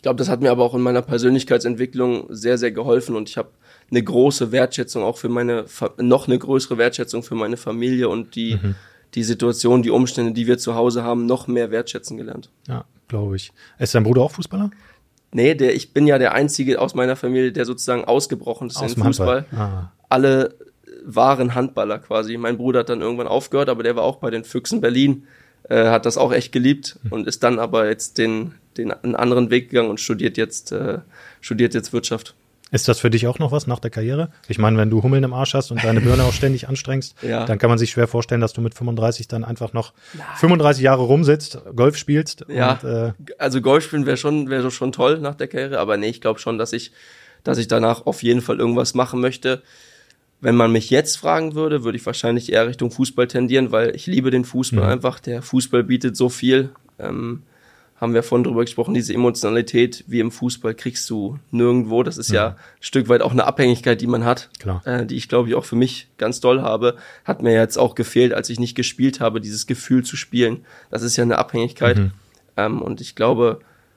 Ich glaube, das hat mir aber auch in meiner Persönlichkeitsentwicklung sehr, sehr geholfen und ich habe eine große Wertschätzung auch für meine, noch eine größere Wertschätzung für meine Familie und die, mhm. die Situation, die Umstände, die wir zu Hause haben, noch mehr wertschätzen gelernt. Ja, glaube ich. Ist dein Bruder auch Fußballer? Nee, der, ich bin ja der Einzige aus meiner Familie, der sozusagen ausgebrochen ist aus in Fußball. Ah. Alle waren Handballer quasi. Mein Bruder hat dann irgendwann aufgehört, aber der war auch bei den Füchsen Berlin, äh, hat das auch echt geliebt mhm. und ist dann aber jetzt den, den einen anderen Weg gegangen und studiert jetzt, äh, studiert jetzt Wirtschaft. Ist das für dich auch noch was nach der Karriere? Ich meine, wenn du Hummeln im Arsch hast und deine Birne auch ständig anstrengst, ja. dann kann man sich schwer vorstellen, dass du mit fünfunddreißig dann einfach noch Nein. fünfunddreißig Jahre rumsitzt, Golf spielst. Ja, und, äh, also Golf spielen wäre schon, wäre schon toll nach der Karriere, aber nee, ich glaube schon, dass ich, dass ich danach auf jeden Fall irgendwas machen möchte. Wenn man mich jetzt fragen würde, würde ich wahrscheinlich eher Richtung Fußball tendieren, weil ich liebe den Fußball mhm. einfach. Der Fußball bietet so viel. Ähm, haben wir vorhin drüber gesprochen, diese Emotionalität wie im Fußball kriegst du nirgendwo. Das ist ja, ja ein Stück weit auch eine Abhängigkeit, die man hat, Klar. Äh, die ich glaube ich auch für mich ganz doll habe. Hat mir jetzt auch gefehlt, als ich nicht gespielt habe, dieses Gefühl zu spielen. Das ist ja eine Abhängigkeit. Mhm. Ähm, und ich glaube,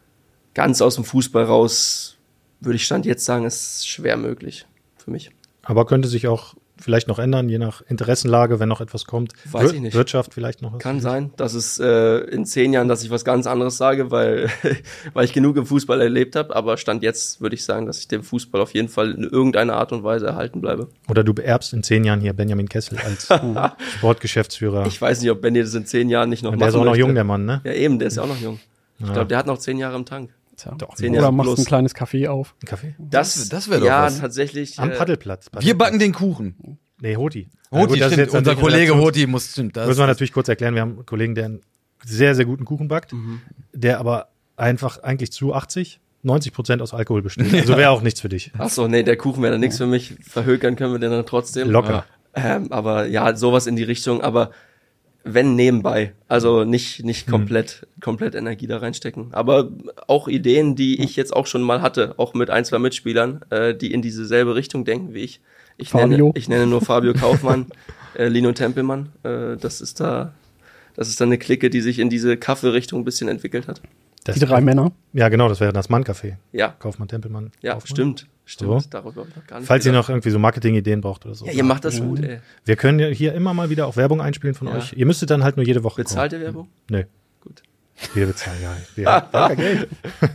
ganz aus dem Fußball raus, würde ich Stand jetzt sagen, ist schwer möglich für mich. Aber könnte sich auch vielleicht noch ändern, je nach Interessenlage, wenn noch etwas kommt. Weiß ich nicht. Wirtschaft vielleicht noch was. Kann sein, dass es äh, in zehn Jahren, dass ich was ganz anderes sage, weil, weil ich genug im Fußball erlebt habe. Aber Stand jetzt würde ich sagen, dass ich dem Fußball auf jeden Fall in irgendeiner Art und Weise erhalten bleibe. Oder du beerbst in zehn Jahren hier Benjamin Kessel als Sportgeschäftsführer. Ich weiß nicht, ob Benny das in zehn Jahren nicht noch Und machen der ist auch noch möchte. jung, der Mann, ne? Ja eben, der ist ja auch noch jung. Ich Ja. glaube, der hat noch zehn Jahre im Tank. Tja. Doch, zehn Oder Jahre machst plus. ein kleines Café auf. Ein Kaffee? Das, Das wär doch ja, was. tatsächlich. Am äh, Paddelplatz. Wir backen den Kuchen. Nee, Hoti. Hoti, Ja, gut, das ist stimmt. jetzt Unser natürlich Kollege Relations- Hoti muss, stimmt. Das Müssen wir natürlich kurz erklären, wir haben einen Kollegen, der einen sehr, sehr guten Kuchen backt, Mhm. der aber einfach eigentlich zu achtzig, neunzig Prozent aus Alkohol besteht. Also wäre auch nichts für dich. Ach so, nee, der Kuchen wäre dann nichts für mich. Verhökern können wir den dann trotzdem. Locker. Ähm, aber ja, sowas in die Richtung, aber wenn nebenbei, also nicht nicht komplett komplett Energie da reinstecken, aber auch Ideen, die ich jetzt auch schon mal hatte, auch mit ein, zwei Mitspielern, äh, die in diese selbe Richtung denken wie ich. Ich Fabio. nenne ich nenne nur Fabio Kaufmann, äh, Lino Tempelmann, äh, das ist da das ist dann eine Clique, die sich in diese Kaffee-Richtung ein bisschen entwickelt hat. Das, Die drei Männer. Ja, genau, das wäre das Mann-Café. Ja, Kaufmann, Tempelmann. ja, Kaufmann. stimmt, stimmt, So. darüber habe ich noch gar nicht Falls ihr gedacht. noch irgendwie so Marketing-Ideen braucht oder so. Ja, ihr macht das gut, ey. Wir können ja hier immer mal wieder auch Werbung einspielen von Ja. euch. Ihr müsstet dann halt nur jede Woche Bezahlte Werbung? kommen. Nö, Gut. wir bezahlen ja. Wir haben gar Geld.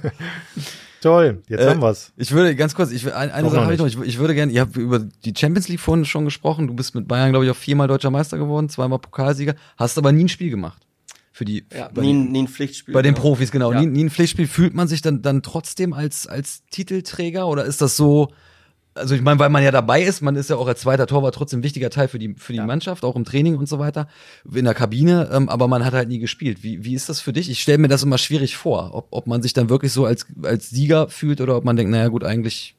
Toll, jetzt Äh, haben wir's. Ich würde ganz kurz, ich, will- ein- eine Doch Sache noch habe ich noch. Ich, wür- ich würde gerne, ihr habt über die Champions League vorhin schon gesprochen. Du bist mit Bayern, glaube ich, auch viermal deutscher Meister geworden, zweimal Pokalsieger, hast aber nie ein Spiel gemacht. Für die, Ja, bei, nie, den- nie ein Pflichtspiel. bei den genau. Profis, genau. Ja. Nie, nie ein Pflichtspiel. Fühlt man sich dann, dann trotzdem als, als Titelträger oder ist das so, also ich meine, weil man ja dabei ist, man ist ja auch als zweiter Torwart trotzdem ein wichtiger Teil für die, für die Ja. Mannschaft, auch im Training und so weiter, in der Kabine, ähm, aber man hat halt nie gespielt. Wie, wie ist das für dich? Ich stelle mir das immer schwierig vor, ob, ob man sich dann wirklich so als, als Sieger fühlt oder ob man denkt, naja gut, eigentlich.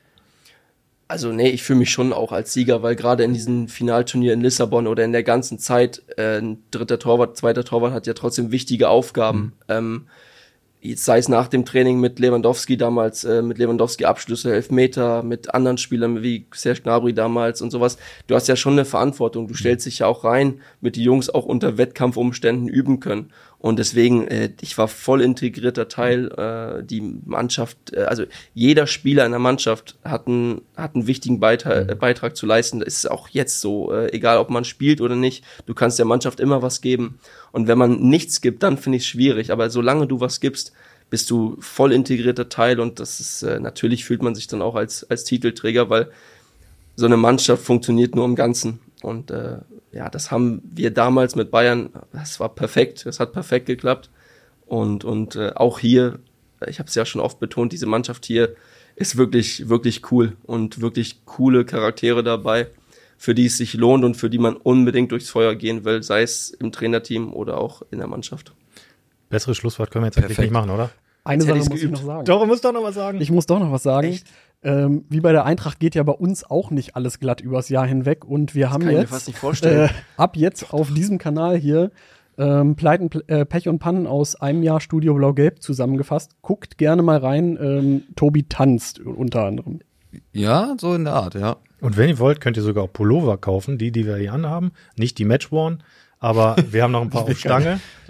Also nee, ich fühle mich schon auch als Sieger, weil gerade in diesem Finalturnier in Lissabon oder in der ganzen Zeit äh, ein dritter Torwart, zweiter Torwart hat ja trotzdem wichtige Aufgaben. Mhm. Ähm, jetzt sei es nach dem Training mit Lewandowski damals, äh, mit Lewandowski Abschlüsse, Elfmeter, mit anderen Spielern wie Serge Gnabry damals und sowas. Du hast ja schon eine Verantwortung. Du stellst dich ja auch rein, mit die Jungs auch unter Wettkampfumständen üben können. Und deswegen, äh, ich war voll integrierter Teil, äh, die Mannschaft, äh, also jeder Spieler in der Mannschaft hat einen, hat einen wichtigen Beitrag, äh, Beitrag zu leisten. Das ist auch jetzt so, äh, egal ob man spielt oder nicht, du kannst der Mannschaft immer was geben. Und wenn man nichts gibt, dann finde ich es schwierig. Aber solange du was gibst, bist du voll integrierter Teil und das ist, äh, natürlich fühlt man sich dann auch als, als Titelträger, weil so eine Mannschaft funktioniert nur im Ganzen. Und äh, ja, das haben wir damals mit Bayern, das war perfekt, das hat perfekt geklappt. Und, und äh, auch hier, ich habe es ja schon oft betont, diese Mannschaft hier ist wirklich, wirklich cool und wirklich coole Charaktere dabei, für die es sich lohnt und für die man unbedingt durchs Feuer gehen will, sei es im Trainerteam oder auch in der Mannschaft. Besseres Schlusswort können wir jetzt eigentlich Perfekt. nicht machen, oder? Eine Jetzt hätte Sache ich's muss ich geübt. noch sagen. Doch, du musst doch noch was sagen. Ich muss doch noch was sagen. Echt? Ähm, wie bei der Eintracht geht ja bei uns auch nicht alles glatt übers Jahr hinweg und wir haben kann ich mir jetzt fast nicht vorstellen. Äh, ab jetzt auf diesem Kanal hier ähm, Pleiten, äh, Pech und Pannen aus einem Jahr Studio Blau-Gelb zusammengefasst. Guckt gerne mal rein. Ähm, Tobi tanzt unter anderem. Ja, so in der Art, ja. Und wenn ihr wollt, könnt ihr sogar auch Pullover kaufen, die, die wir hier anhaben. Nicht die Matchworn, aber wir haben noch ein paar auf Stange.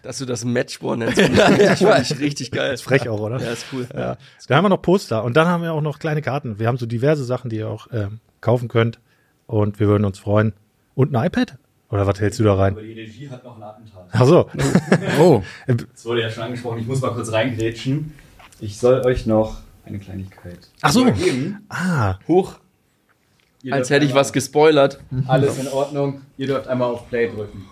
Dass du das Matchball nennst, finde ich richtig, richtig geil. Ist frech auch, oder? Ja, ist cool. Ja. Dann haben wir noch Poster und dann haben wir auch noch kleine Karten. Wir haben so diverse Sachen, die ihr auch ähm, kaufen könnt und wir würden uns freuen. Und ein iPad? Oder was hältst du da rein? Aber die Regie hat noch ein Attentat. Ach so. Oh. Es wurde ja schon angesprochen, ich muss mal kurz reingrätschen. Ich soll euch noch eine Kleinigkeit Ach so. übergeben. Ah, Huch, Ihr als dürft hätte ich einmal- was gespoilert. Alles in Ordnung. Ihr dürft einmal auf Play drücken.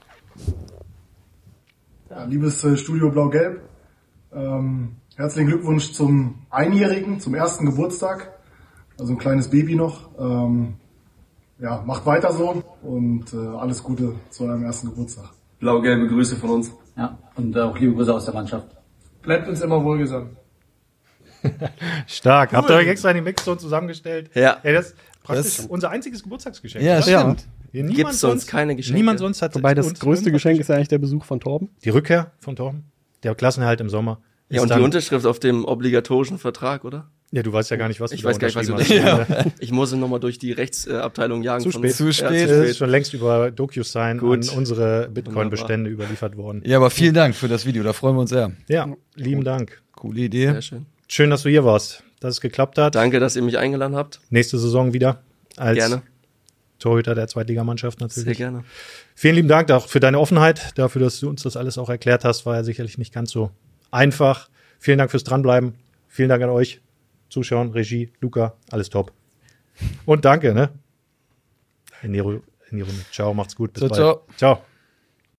Ja, liebes äh, Studio Blau-Gelb, ähm, herzlichen Glückwunsch zum Einjährigen, zum ersten Geburtstag. Also ein kleines Baby noch. Ähm, ja, macht weiter so und äh, alles Gute zu eurem ersten Geburtstag. Blau-gelbe Grüße von uns. Ja, und auch liebe Grüße aus der Mannschaft. Bleibt uns immer wohlgesonnen. stark. Habt ihr euch extra in die Mixzone zusammengestellt? Ja. Ey, das ist praktisch Das- unser einziges Geburtstagsgeschenk. Ja, oder? stimmt. Hier, niemand Gibt's sonst keine Geschenke. Niemand sonst hat Wobei das uns größte irgendwas Geschenk ist ja eigentlich der Besuch von Torben. Die Rückkehr von Torben. Der Klassenerhalt im Sommer. Ja, Ist und die dann- Unterschrift auf dem obligatorischen Vertrag, oder? Ja, du weißt ja gar nicht, was Ich du weiß da gar nicht, was unterschrieben du hast. Ich muss nochmal durch die Rechtsabteilung jagen. Zu von- spät. Zu Ja, spät. Es ist schon längst über DocuSign Gut. an unsere Bitcoin-Bestände überliefert worden. Ja, aber vielen Dank für das Video, da freuen wir uns sehr. Ja, lieben Dank. Coole Idee. Sehr schön. Schön, dass du hier warst, dass es geklappt hat. Danke, dass ihr mich eingeladen habt. Nächste Saison wieder als Gerne. Torhüter der Zweitligamannschaft Sehr natürlich. gerne. Vielen lieben Dank auch für deine Offenheit, dafür, dass du uns das alles auch erklärt hast. War ja sicherlich nicht ganz so einfach. Vielen Dank fürs Dranbleiben. Vielen Dank an euch, Zuschauen, Regie, Luca, alles top. Und danke, ne? In die, Ru- in die Runde. Ciao, macht's gut. Bis Ciao, bald. Ciao.